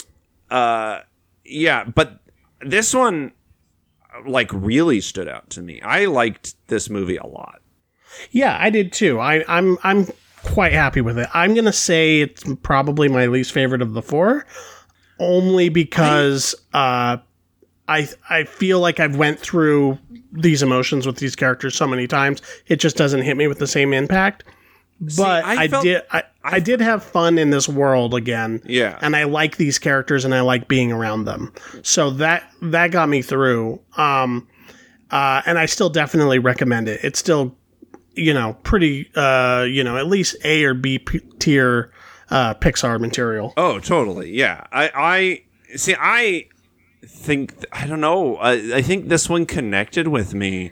Uh, yeah, but this one like really stood out to me. I liked this movie a lot. Yeah, I did too. I, I'm I'm quite happy with it. I'm gonna say it's probably my least favorite of the four, only because uh, I I feel like I've went through these emotions with these characters so many times. It just doesn't hit me with the same impact. See, but I, I felt, did I, I did have fun in this world again. Yeah. And I like these characters and I like being around them. So that that got me through. Um uh and I still definitely recommend it. It's still, you know, pretty uh, you know, at least A or B p- tier uh Pixar material. Oh, totally. Yeah. I I see I think I don't know. I, I think this one connected with me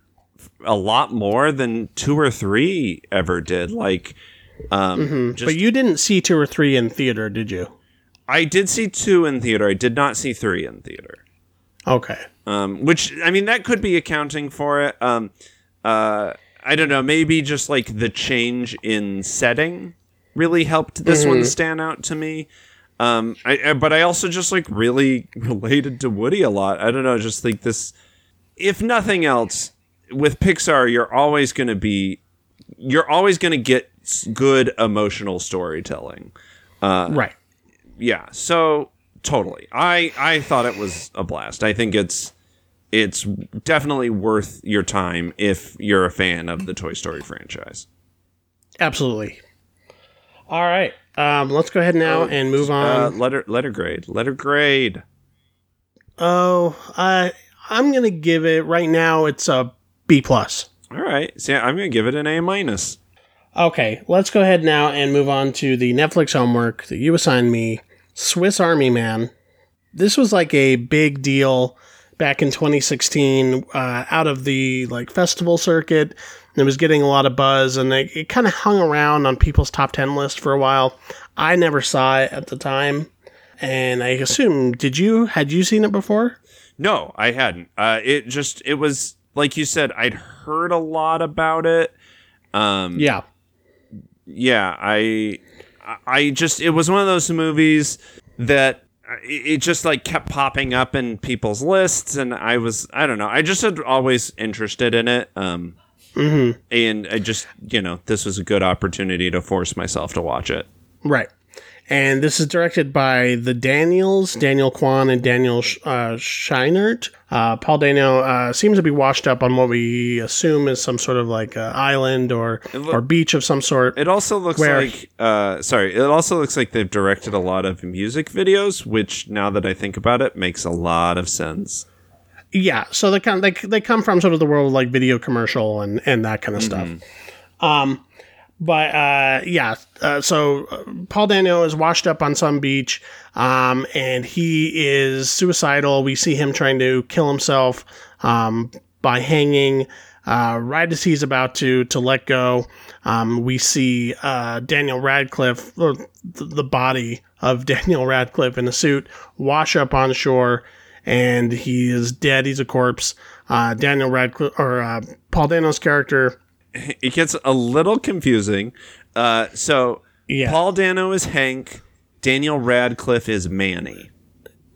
a lot more than two or three ever did. Like, um, mm-hmm. just, but you didn't see two or three in theater, did you? I did see two in theater. I did not see three in theater. Okay. Um, which I mean, that could be accounting for it. Um, uh, I don't know. Maybe just like the change in setting really helped this mm-hmm. one stand out to me. Um, I, I but I also just like really related to Woody a lot. I don't know. Just like this, if nothing else. With Pixar, you're always going to be, you're always going to get good emotional storytelling. Uh, right. Yeah. So totally. I, I thought it was a blast. I think it's, it's definitely worth your time if you're a fan of the Toy Story franchise. Absolutely. All right. Um, let's go ahead now uh, and move on. Uh, letter, letter grade, letter grade. Oh, I, I'm going to give it right now. It's a B plus. All right. So I'm going to give it an A minus. Okay. Let's go ahead now and move on to the Netflix homework that you assigned me, Swiss Army Man. This was like a big deal back in twenty sixteen, uh, out of the like festival circuit. It was getting a lot of buzz, and it, it kind of hung around on people's top ten list for a while. I never saw it at the time, and I assume, did you? Had you seen it before? No, I hadn't. Uh, it just, it was... Like you said, I'd heard a lot about it. Um, yeah. Yeah, I I just, it was one of those movies that it just like kept popping up in people's lists. And I was, I don't know, I just had always interested in it. Um, mm-hmm. And I just, you know, this was a good opportunity to force myself to watch it. Right. And this is directed by the Daniels, Daniel Kwan and Daniel uh, Scheinert. Uh, Paul Dano uh, seems to be washed up on what we assume is some sort of like uh, island or lo- or beach of some sort. It also looks where, like, uh, sorry, it also looks like they've directed a lot of music videos, which now that I think about it, makes a lot of sense. Yeah, so they come, they, they come from sort of the world of like video commercial and, and that kind of mm-hmm. stuff. Um, But, uh, yeah, uh, so uh, Paul Dano is washed up on some beach, um, and he is suicidal. We see him trying to kill himself um, by hanging. Uh, right as he's about to, to let go, um, we see uh, Daniel Radcliffe, or th- the body of Daniel Radcliffe in a suit, wash up on shore, and he is dead. He's a corpse. Uh, Daniel Radcliffe, or uh, Paul Dano's character... It gets a little confusing. Uh, so, yeah. Paul Dano is Hank. Daniel Radcliffe is Manny.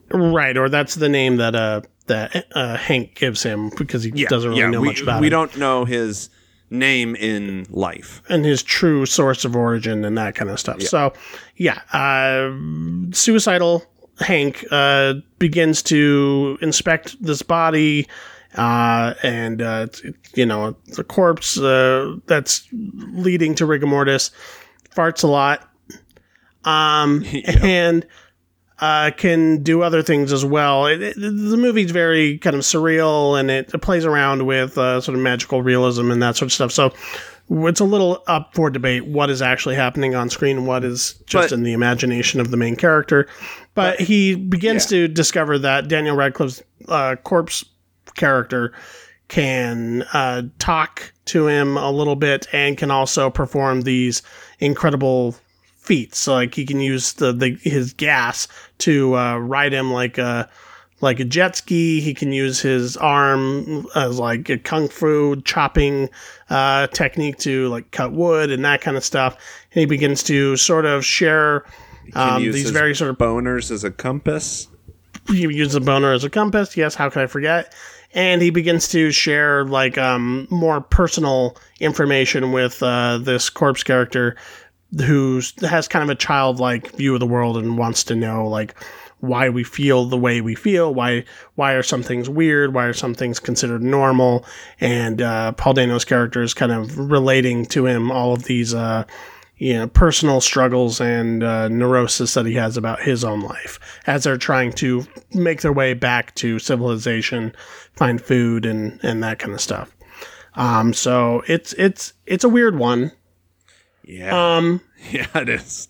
Right, or that's the name that uh that uh, Hank gives him because he Yeah, doesn't really yeah, know we, much about we him. don't know his name in life. And his true source of origin and that kind of stuff. Yeah. So, yeah, uh, suicidal Hank uh, begins to inspect this body, uh, and, uh, you know, the corpse uh, that's leading to rigor mortis farts a lot. Um, Yeah. And uh, can do other things as well. It, it, the movie's very kind of surreal, and it, it plays around with uh, sort of magical realism and that sort of stuff. So it's a little up for debate what is actually happening on screen, what is just But- in the imagination of the main character. But, But- he begins yeah. to discover that Daniel Radcliffe's uh, corpse character can uh, talk to him a little bit and can also perform these incredible feats. So like he can use the, the his gas to uh, ride him like a like a jet ski. He can use his arm as like a kung fu chopping uh, technique to like cut wood and that kind of stuff. And he begins to sort of share Can um, use these his very sort of boners as a compass. he uses a boner as a compass. Yes, how could I forget? And he begins to share like um, more personal information with uh, this corpse character who has kind of a childlike view of the world and wants to know like why we feel the way we feel, why why are some things weird, why are some things considered normal, and uh, Paul Dano's character is kind of relating to him all of these uh, you know personal struggles and uh, neurosis that he has about his own life as they're trying to make their way back to civilization, find food and and that kind of stuff. Um, so it's it's it's a weird one. Yeah. Um, yeah, it is.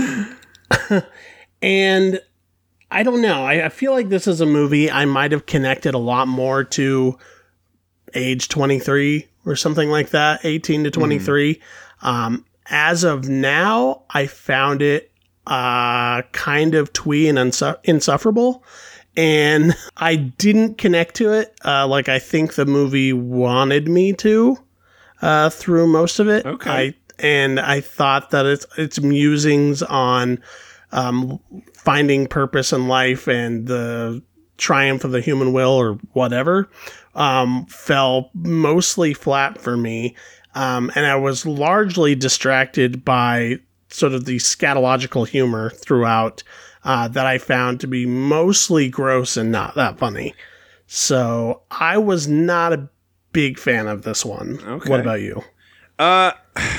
And I don't know. I, I feel like this is a movie I might have connected a lot more to age twenty-three or something like that, eighteen to twenty-three. Mm. Um, as of now, I found it uh, kind of twee and unsu- insufferable. And I didn't connect to it uh, like I think the movie wanted me to uh, through most of it. Okay. I, and I thought that its its musings on um, finding purpose in life and the triumph of the human will or whatever um, fell mostly flat for me. Um, and I was largely distracted by sort of the scatological humor throughout uh, that I found to be mostly gross and not that funny. So I was not a big fan of this one. Okay. What about you? Uh,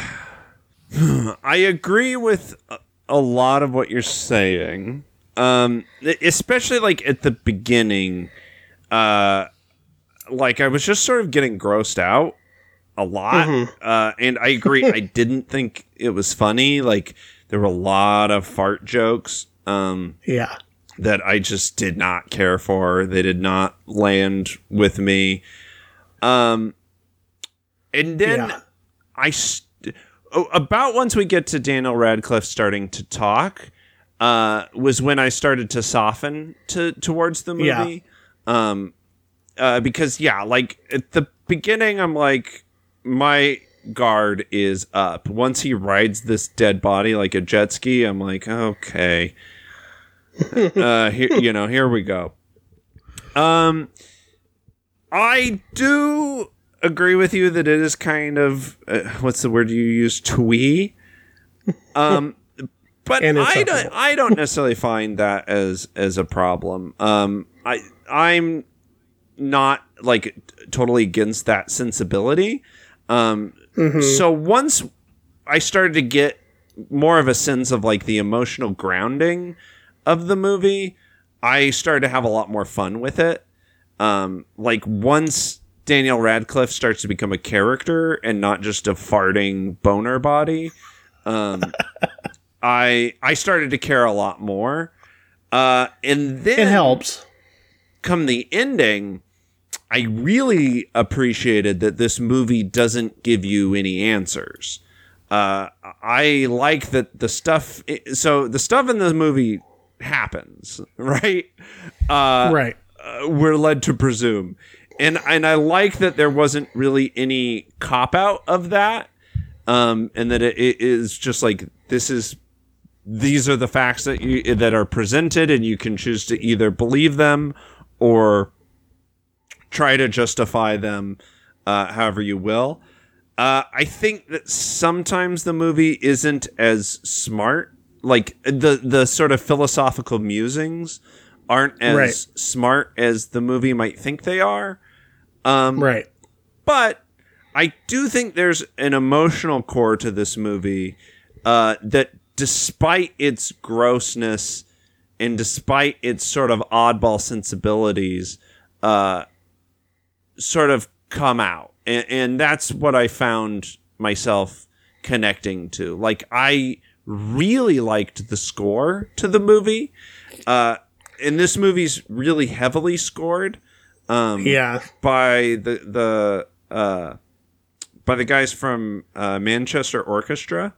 I agree with a- a lot of what you're saying. Um, especially like at the beginning, uh, like I was just sort of getting grossed out a lot. Mm-hmm. Uh, and I agree. I didn't think it was funny. Like there were a lot of fart jokes, um, Yeah. that I just did not care for. They did not land with me. Um, and then Yeah. I, st- oh, about once we get to Daniel Radcliffe starting to talk, uh, was when I started to soften to towards the movie. Yeah. Um, uh, because yeah, like at the beginning, I'm like, my guard is up. Once he rides this dead body like a jet ski, I'm like, okay, uh, here, you know, here we go. Um, I do agree with you that it is kind of uh, what's the word you use, twee. Um, but And I don't. insufferable. I don't necessarily find that as as a problem. Um, I I'm not like totally against that sensibility. Um, so once I started to get more of a sense of like the emotional grounding of the movie, I started to have a lot more fun with it. Um, like once Daniel Radcliffe starts to become a character and not just a farting boner body, um, I I started to care a lot more. Uh, and then It helps. come the ending, I really appreciated that this movie doesn't give you any answers. Uh, I like that the stuff. So the stuff in the movie happens, right? Uh, Right. uh, we're led to presume, and and I like that there wasn't really any cop out of that, um, and that it, it is just like this is these are the facts that you that are presented, and you can choose to either believe them or try to justify them uh, however you will. Uh, I think that sometimes the movie isn't as smart. Like the the sort of philosophical musings aren't as right. smart as the movie might think they are. Um, right. But I do think there's an emotional core to this movie uh, that, despite its grossness and despite its sort of oddball sensibilities, uh, sort of come out. And, and that's what I found myself connecting to. Like, I really liked the score to the movie. Uh, and this movie's really heavily scored. Um, yeah. By the, the, uh, by the guys from uh, Manchester Orchestra.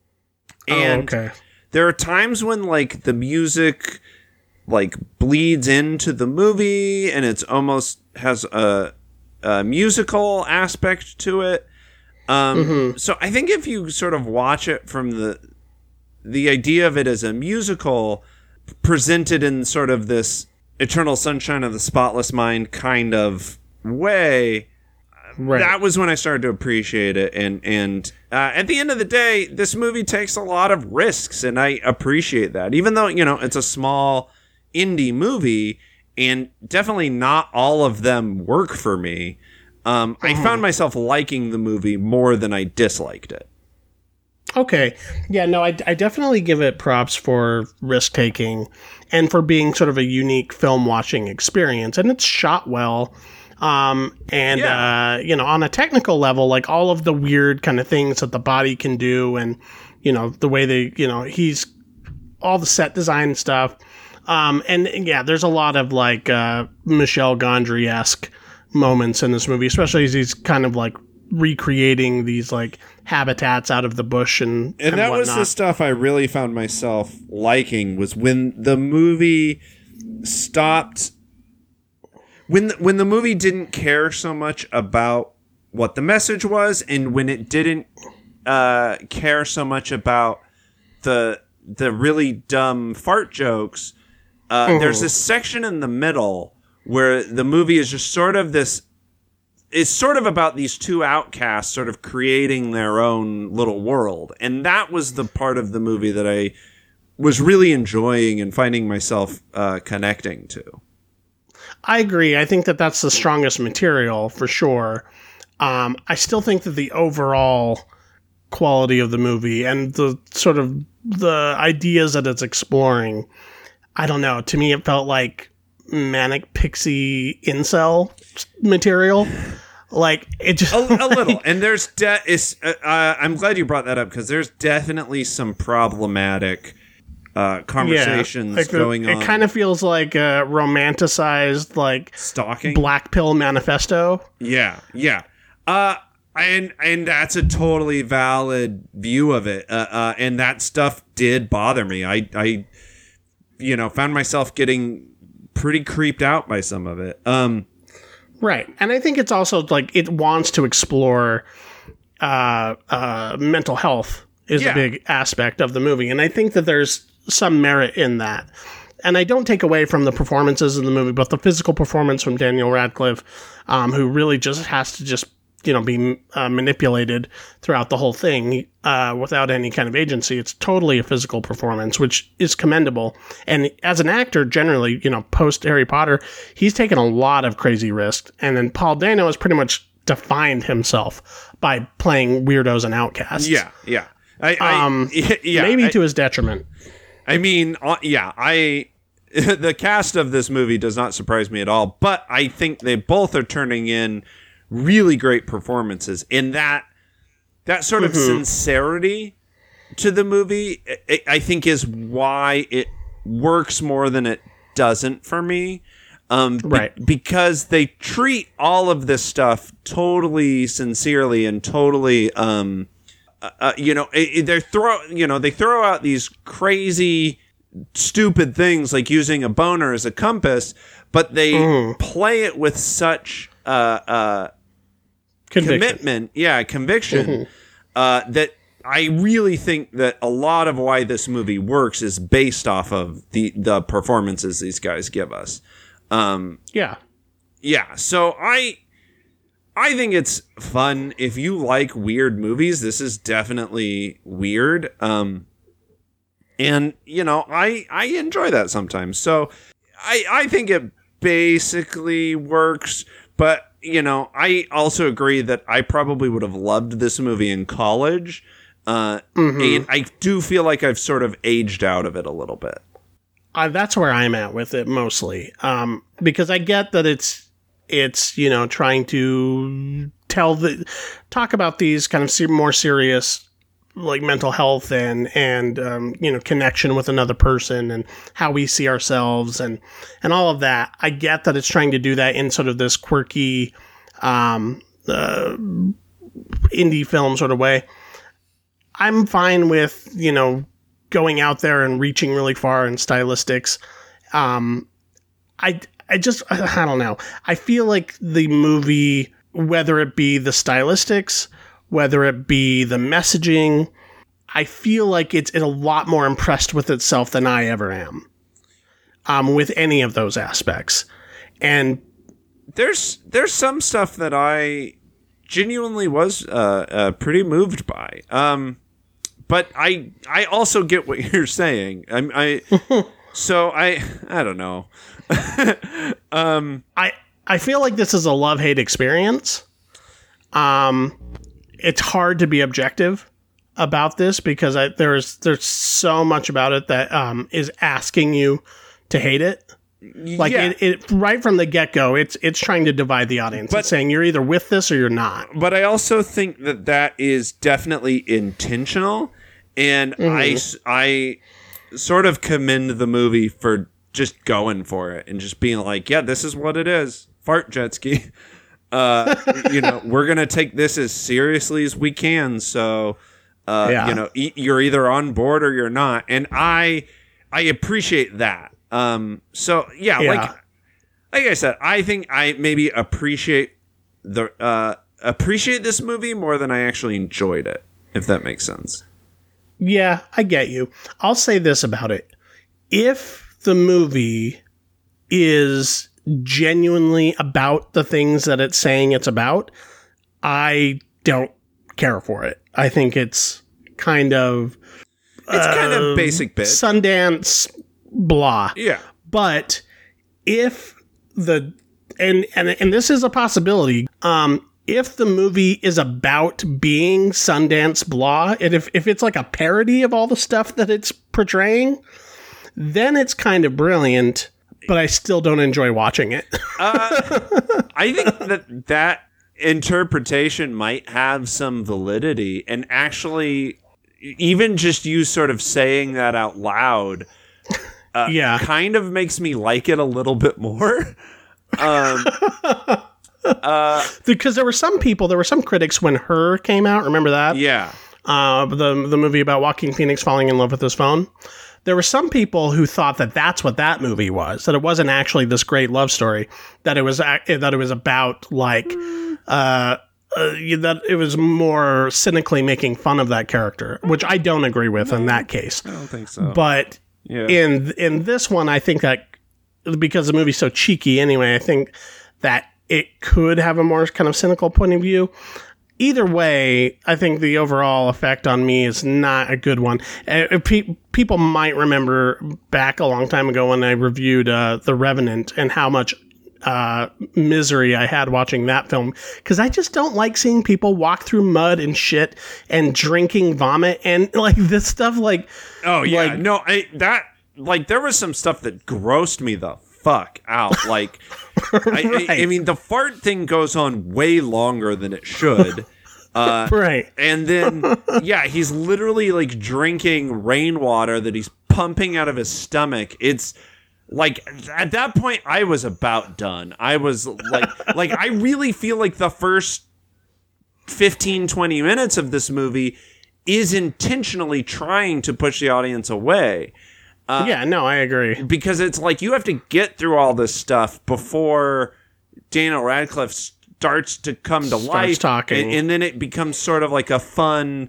And oh, okay. there are times when, like, the music, like, bleeds into the movie and it's almost has a, a musical aspect to it. Um, mm-hmm. So I think if you sort of watch it from the the idea of it as a musical presented in sort of this Eternal Sunshine of the Spotless Mind kind of way, right. that was when I started to appreciate it. And, and uh, at the end of the day, this movie takes a lot of risks, and I appreciate that. Even though, you know, it's a small indie movie, and definitely not all of them work for me, um, mm-hmm. I found myself liking the movie more than I disliked it. Okay. Yeah, no, I, I definitely give it props for risk-taking and for being sort of a unique film-watching experience. And it's shot well. Um, and, yeah. uh, you know, on a technical level, like all of the weird kind of things that the body can do and, you know, the way they, you know, he's all the set design stuff. Um, and, and yeah, there's a lot of like uh, Michel Gondry-esque moments in this movie, especially as he's kind of like recreating these like habitats out of the bush and and, and that whatnot. Was the stuff I really found myself liking, was when the movie stopped, when the, when the movie didn't care so much about what the message was, and when it didn't uh, care so much about the the really dumb fart jokes. Uh, mm-hmm. There's this section in the middle where the movie is just sort of this. It's sort of about these two outcasts sort of creating their own little world. And that was the part of the movie that I was really enjoying and finding myself uh, connecting to. I agree. I think that that's the strongest material for sure. Um, I still think that the overall quality of the movie and the sort of the ideas that it's exploring, I don't know. To me, it felt like manic pixie incel material. Like it just a, a little. And there's de- is uh, uh, I'm glad you brought that up, because there's definitely some problematic uh, conversations yeah, like going the, on. It kind of feels like a romanticized like stalking Black Pill manifesto. Yeah, yeah. Uh, and and that's a totally valid view of it. Uh, uh, and that stuff did bother me. I I you know found myself getting pretty creeped out by some of it. Um. Right. And I think it's also like it wants to explore uh, uh, mental health is yeah. a big aspect of the movie. And I think that there's some merit in that. And I don't take away from the performances in the movie, but the physical performance from Daniel Radcliffe, um, who really just has to just, you know, be uh, manipulated throughout the whole thing uh, without any kind of agency. It's totally a physical performance, which is commendable. And as an actor, generally, you know, post Harry Potter, he's taken a lot of crazy risks. And then Paul Dano has pretty much defined himself by playing weirdos and outcasts. Yeah, yeah. I, I, um, yeah maybe I, to his detriment. I mean, uh, yeah, I... the cast of this movie does not surprise me at all, but I think they both are turning in really great performances. In that that sort of mm-hmm. sincerity to the movie, I, I think, is why it works more than it doesn't for me. Um, right. Be- because they treat all of this stuff totally sincerely and totally, um, uh, uh, you know, they throw, you know, they throw out these crazy, stupid things like using a boner as a compass, but they mm. play it with such uh, uh, commitment, yeah, conviction, mm-hmm. uh, that I really think that a lot of why this movie works is based off of the, the performances these guys give us. Um, yeah. Yeah. So I, I think it's fun. If you like weird movies, this is definitely weird. Um, and you know, I, I enjoy that sometimes. So I, I think it basically works, but you know, I also agree that I probably would have loved this movie in college. Uh, mm-hmm. And I do feel like I've sort of aged out of it a little bit. Uh, that's where I'm at with it mostly. Um, because I get that it's, it's, you know, trying to tell the, talk about these kind of se- more serious, like mental health and, and, um, you know, connection with another person and how we see ourselves and, and all of that. I get that it's trying to do that in sort of this quirky, um, uh, indie film sort of way. I'm fine with, you know, going out there and reaching really far in stylistics. Um, I, I just, I don't know. I feel like the movie, whether it be the stylistics, whether it be the messaging, I feel like it's, it's a lot more impressed with itself than I ever am, um, with any of those aspects. And there's, there's some stuff that I genuinely was, uh, uh pretty moved by. Um, But I I also get what you're saying. I'm I so I I don't know. um, I I feel like this is a love-hate experience. Um, it's hard to be objective about this because I, there's there's so much about it that um is asking you to hate it. Like yeah. it, it right from the get-go, it's it's trying to divide the audience. But, it's saying you're either with this or you're not. But I also think that that is definitely intentional, and mm-hmm. I I sort of commend the movie for just going for it and just being like, yeah, this is what it is. Fart jet ski. Uh, you know, we're gonna take this as seriously as we can. So, uh, yeah. you know, e- you're either on board or you're not, and I I appreciate that. Um, so yeah, yeah, like, like I said, I think I maybe appreciate the, uh, appreciate this movie more than I actually enjoyed it, if that makes sense. Yeah, I get you. I'll say this about it. If the movie is genuinely about the things that it's saying it's about, I don't care for it. I think it's kind of, it's uh, kind of basic bit. Sundance blah. Yeah. But if the and and and this is a possibility, um if the movie is about being Sundance blah, and if, if it's like a parody of all the stuff that it's portraying, then it's kind of brilliant, but I still don't enjoy watching it. uh, I think that that interpretation might have some validity, and actually even just you sort of saying that out loud Uh, yeah, kind of makes me like it a little bit more. Um, uh, because there were some people, there were some critics when Her came out. Remember that? Yeah. Uh, the the movie about Joaquin Phoenix falling in love with his phone. There were some people who thought that that's what that movie was. That it wasn't actually this great love story. That it was that it was about like uh, uh, that it was more cynically making fun of that character, which I don't agree with in that case. I don't think so. But yeah. In in this one, I think that because the movie's so cheeky anyway, I think that it could have a more kind of cynical point of view. Either way, I think the overall effect on me is not a good one. Uh, pe- people might remember back a long time ago when I reviewed uh, The Revenant and how much uh, misery I had watching that film, because I just don't like seeing people walk through mud and shit and drinking vomit and like this stuff. Like, oh yeah, like, no, I that like there was some stuff that grossed me the fuck out. Like, right. I, I, I mean, the fart thing goes on way longer than it should. Uh, right. And then, yeah, he's literally like drinking rainwater that he's pumping out of his stomach. It's like, at that point, I was about done. I was like, like, I really feel like the first fifteen, twenty minutes of this movie is intentionally trying to push the audience away. Uh, yeah, no, I agree. Because it's like, you have to get through all this stuff before Daniel Radcliffe starts to come to starts life. Talking. And, and then it becomes sort of like a fun,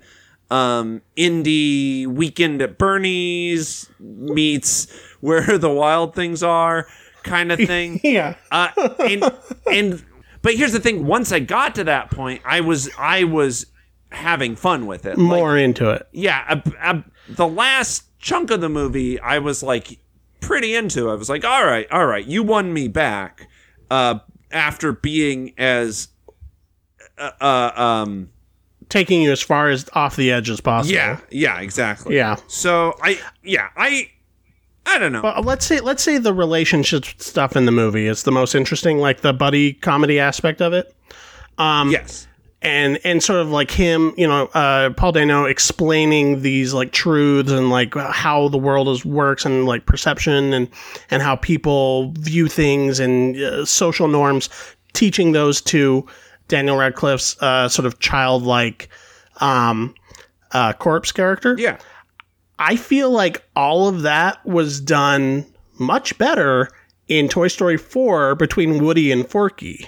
um, indie Weekend at Bernie's meets Where the Wild Things Are kind of thing. Yeah. Uh, and, and but here's the thing: once I got to that point, I was I was having fun with it, more like, into it. Yeah, a, a, the last chunk of the movie, I was like pretty into. I was like, all right, all right, you won me back. Uh, after being as uh, uh, um. taking you as far as off the edge as possible. Yeah, yeah, exactly. Yeah. So I, yeah, I, I don't know. But let's say let's say the relationship stuff in the movie is the most interesting, like the buddy comedy aspect of it. Um, yes. And and sort of like him, you know, uh, Paul Dano explaining these like truths and like how the world is works and like perception and and how people view things and uh, social norms, teaching those to Daniel Radcliffe's uh, sort of childlike um, uh, corpse character. Yeah. I feel like all of that was done much better in Toy Story four between Woody and Forky.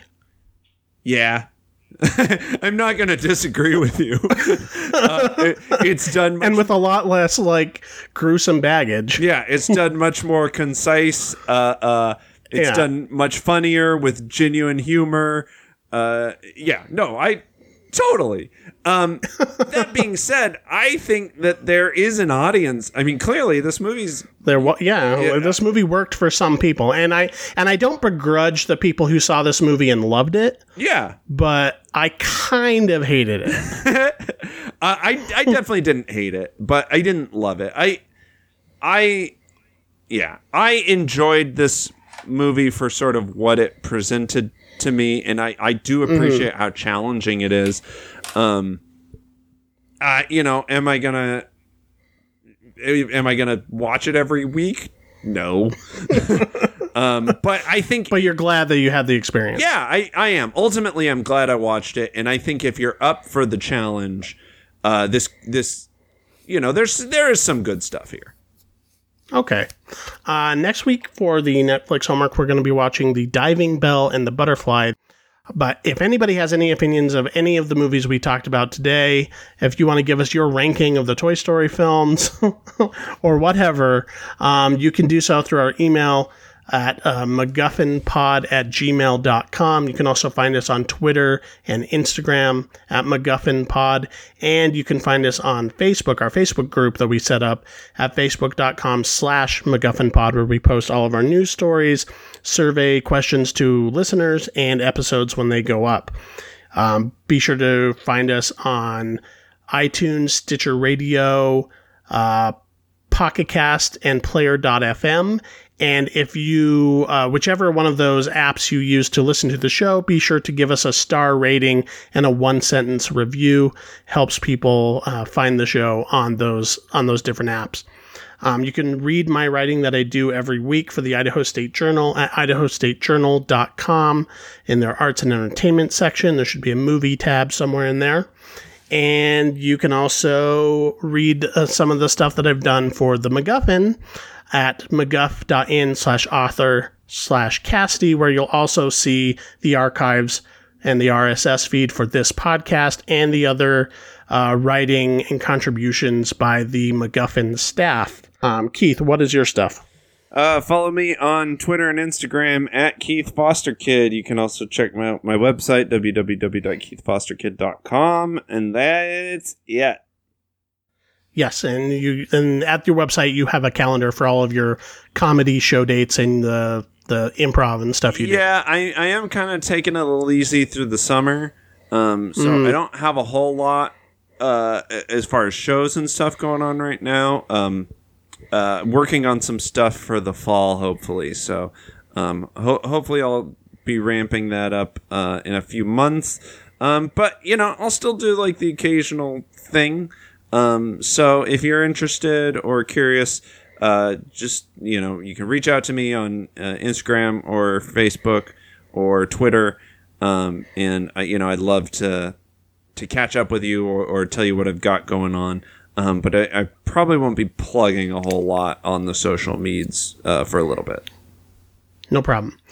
Yeah. I'm not going to disagree with you. uh, it, it's done much, and with a lot less like gruesome baggage. Yeah, it's done much more concise. Uh, uh, it's Yeah. done much funnier with genuine humor. Uh, yeah, no, I totally. Um, that being said, I think that there is an audience. I mean, clearly this movie's There was, yeah, Yeah. this movie worked for some people, and I and I don't begrudge the people who saw this movie and loved it, yeah. but I kind of hated it. uh, I I definitely didn't hate it, but I didn't love it. I I yeah, I enjoyed this movie for sort of what it presented to me, and I I do appreciate mm-hmm. how challenging it is. Um, uh, you know, am I gonna am I gonna watch it every week? No. um, but I think, but you're glad that you had the experience. Yeah, I, I am. Ultimately, I'm glad I watched it, and I think if you're up for the challenge, uh, this this, you know, there's there is some good stuff here. Okay. Uh, next week for the Netflix homework, we're going to be watching The Diving Bell and the Butterfly. But if anybody has any opinions of any of the movies we talked about today, if you want to give us your ranking of the Toy Story films or whatever, um, you can do so through our email at uh, MacGuffinPod at gmail dot com. You can also find us on Twitter and Instagram at MacGuffinPod. And you can find us on Facebook, our Facebook group that we set up at Facebook.com slash MacGuffinPod, where we post all of our news stories, survey questions to listeners, and episodes when they go up. Um, be sure to find us on iTunes, Stitcher Radio, uh, Pocket Cast, and Player dot f m. And if you, uh, whichever one of those apps you use to listen to the show, be sure to give us a star rating and a one sentence review. Helps people uh, find the show on those on those different apps. Um, you can read my writing that I do every week for the Idaho State Journal at idaho state journal dot com. In their arts and entertainment section, there should be a movie tab somewhere in there. And you can also read uh, some of the stuff that I've done for the MacGuffin at mcguff.in slash author slash casty, where you'll also see the archives and the R S S feed for this podcast and the other uh, writing and contributions by the MacGuffin staff. Um, Keith, what is your stuff? Uh, follow me on Twitter and Instagram at Keith Foster Kid. You can also check my my website, w w w dot keith foster kid dot com, and that's it. Yes, and you and at your website you have a calendar for all of your comedy show dates and the the improv and stuff you do. Yeah, I, I am kind of taking it a little easy through the summer, um, so mm. I don't have a whole lot uh, as far as shows and stuff going on right now. Um, uh, working on some stuff for the fall, hopefully. So um, ho- hopefully I'll be ramping that up uh, in a few months. Um, but you know, I'll still do like the occasional thing. Um, so if you're interested or curious, uh, just, you know, you can reach out to me on uh, Instagram or Facebook or Twitter. Um, and I, you know, I'd love to, to catch up with you or, or tell you what I've got going on. Um, but I, I probably won't be plugging a whole lot on the social medias, uh, for a little bit. No problem.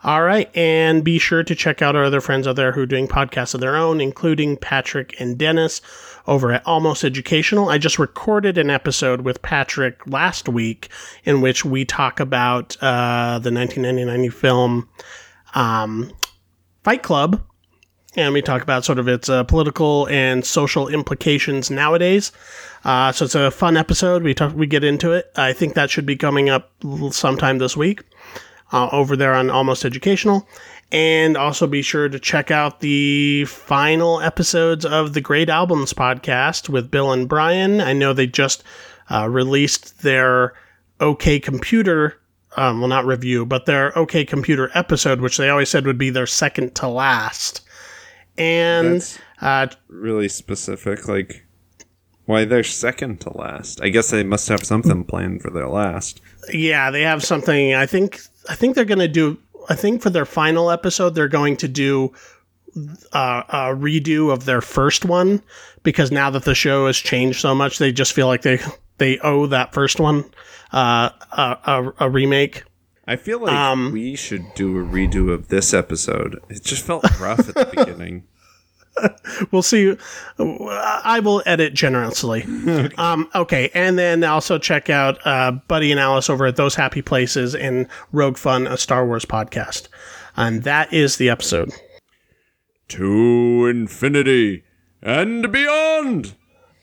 All right, and be sure to check out our other friends out there who are doing podcasts of their own, including Patrick and Dennis over at Almost Educational. I just recorded an episode with Patrick last week in which we talk about uh, the nineteen ninety-nine film um, Fight Club, and we talk about sort of its uh, political and social implications nowadays. Uh, so it's a fun episode. We talk, we get into it. I think that should be coming up sometime this week. Uh, over there on Almost Educational. And also be sure to check out the final episodes of the Great Albums podcast with Bill and Brian. I know they just uh, released their OK Computer, um, well, not review, but their OK Computer episode, which they always said would be their second to last. And That's uh, really specific, like why they're second to last. I guess they must have something planned for their last. Yeah, they have something. I think I think they're going to do, I think for their final episode, they're going to do uh, a redo of their first one, because now that the show has changed so much, they just feel like they, they owe that first one uh, a, a, a remake. I feel like Um, we should do a redo of this episode. It just felt rough at the beginning. We'll see. I will edit generously. okay. Um, okay. And then also check out uh, Buddy and Alice over at Those Happy Places and Rogue Fun, a Star Wars podcast. And that is the episode. To infinity and beyond.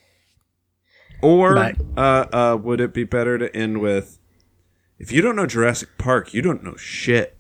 Or Bye. uh, uh, would it be better to end with, if you don't know Jurassic Park, you don't know shit.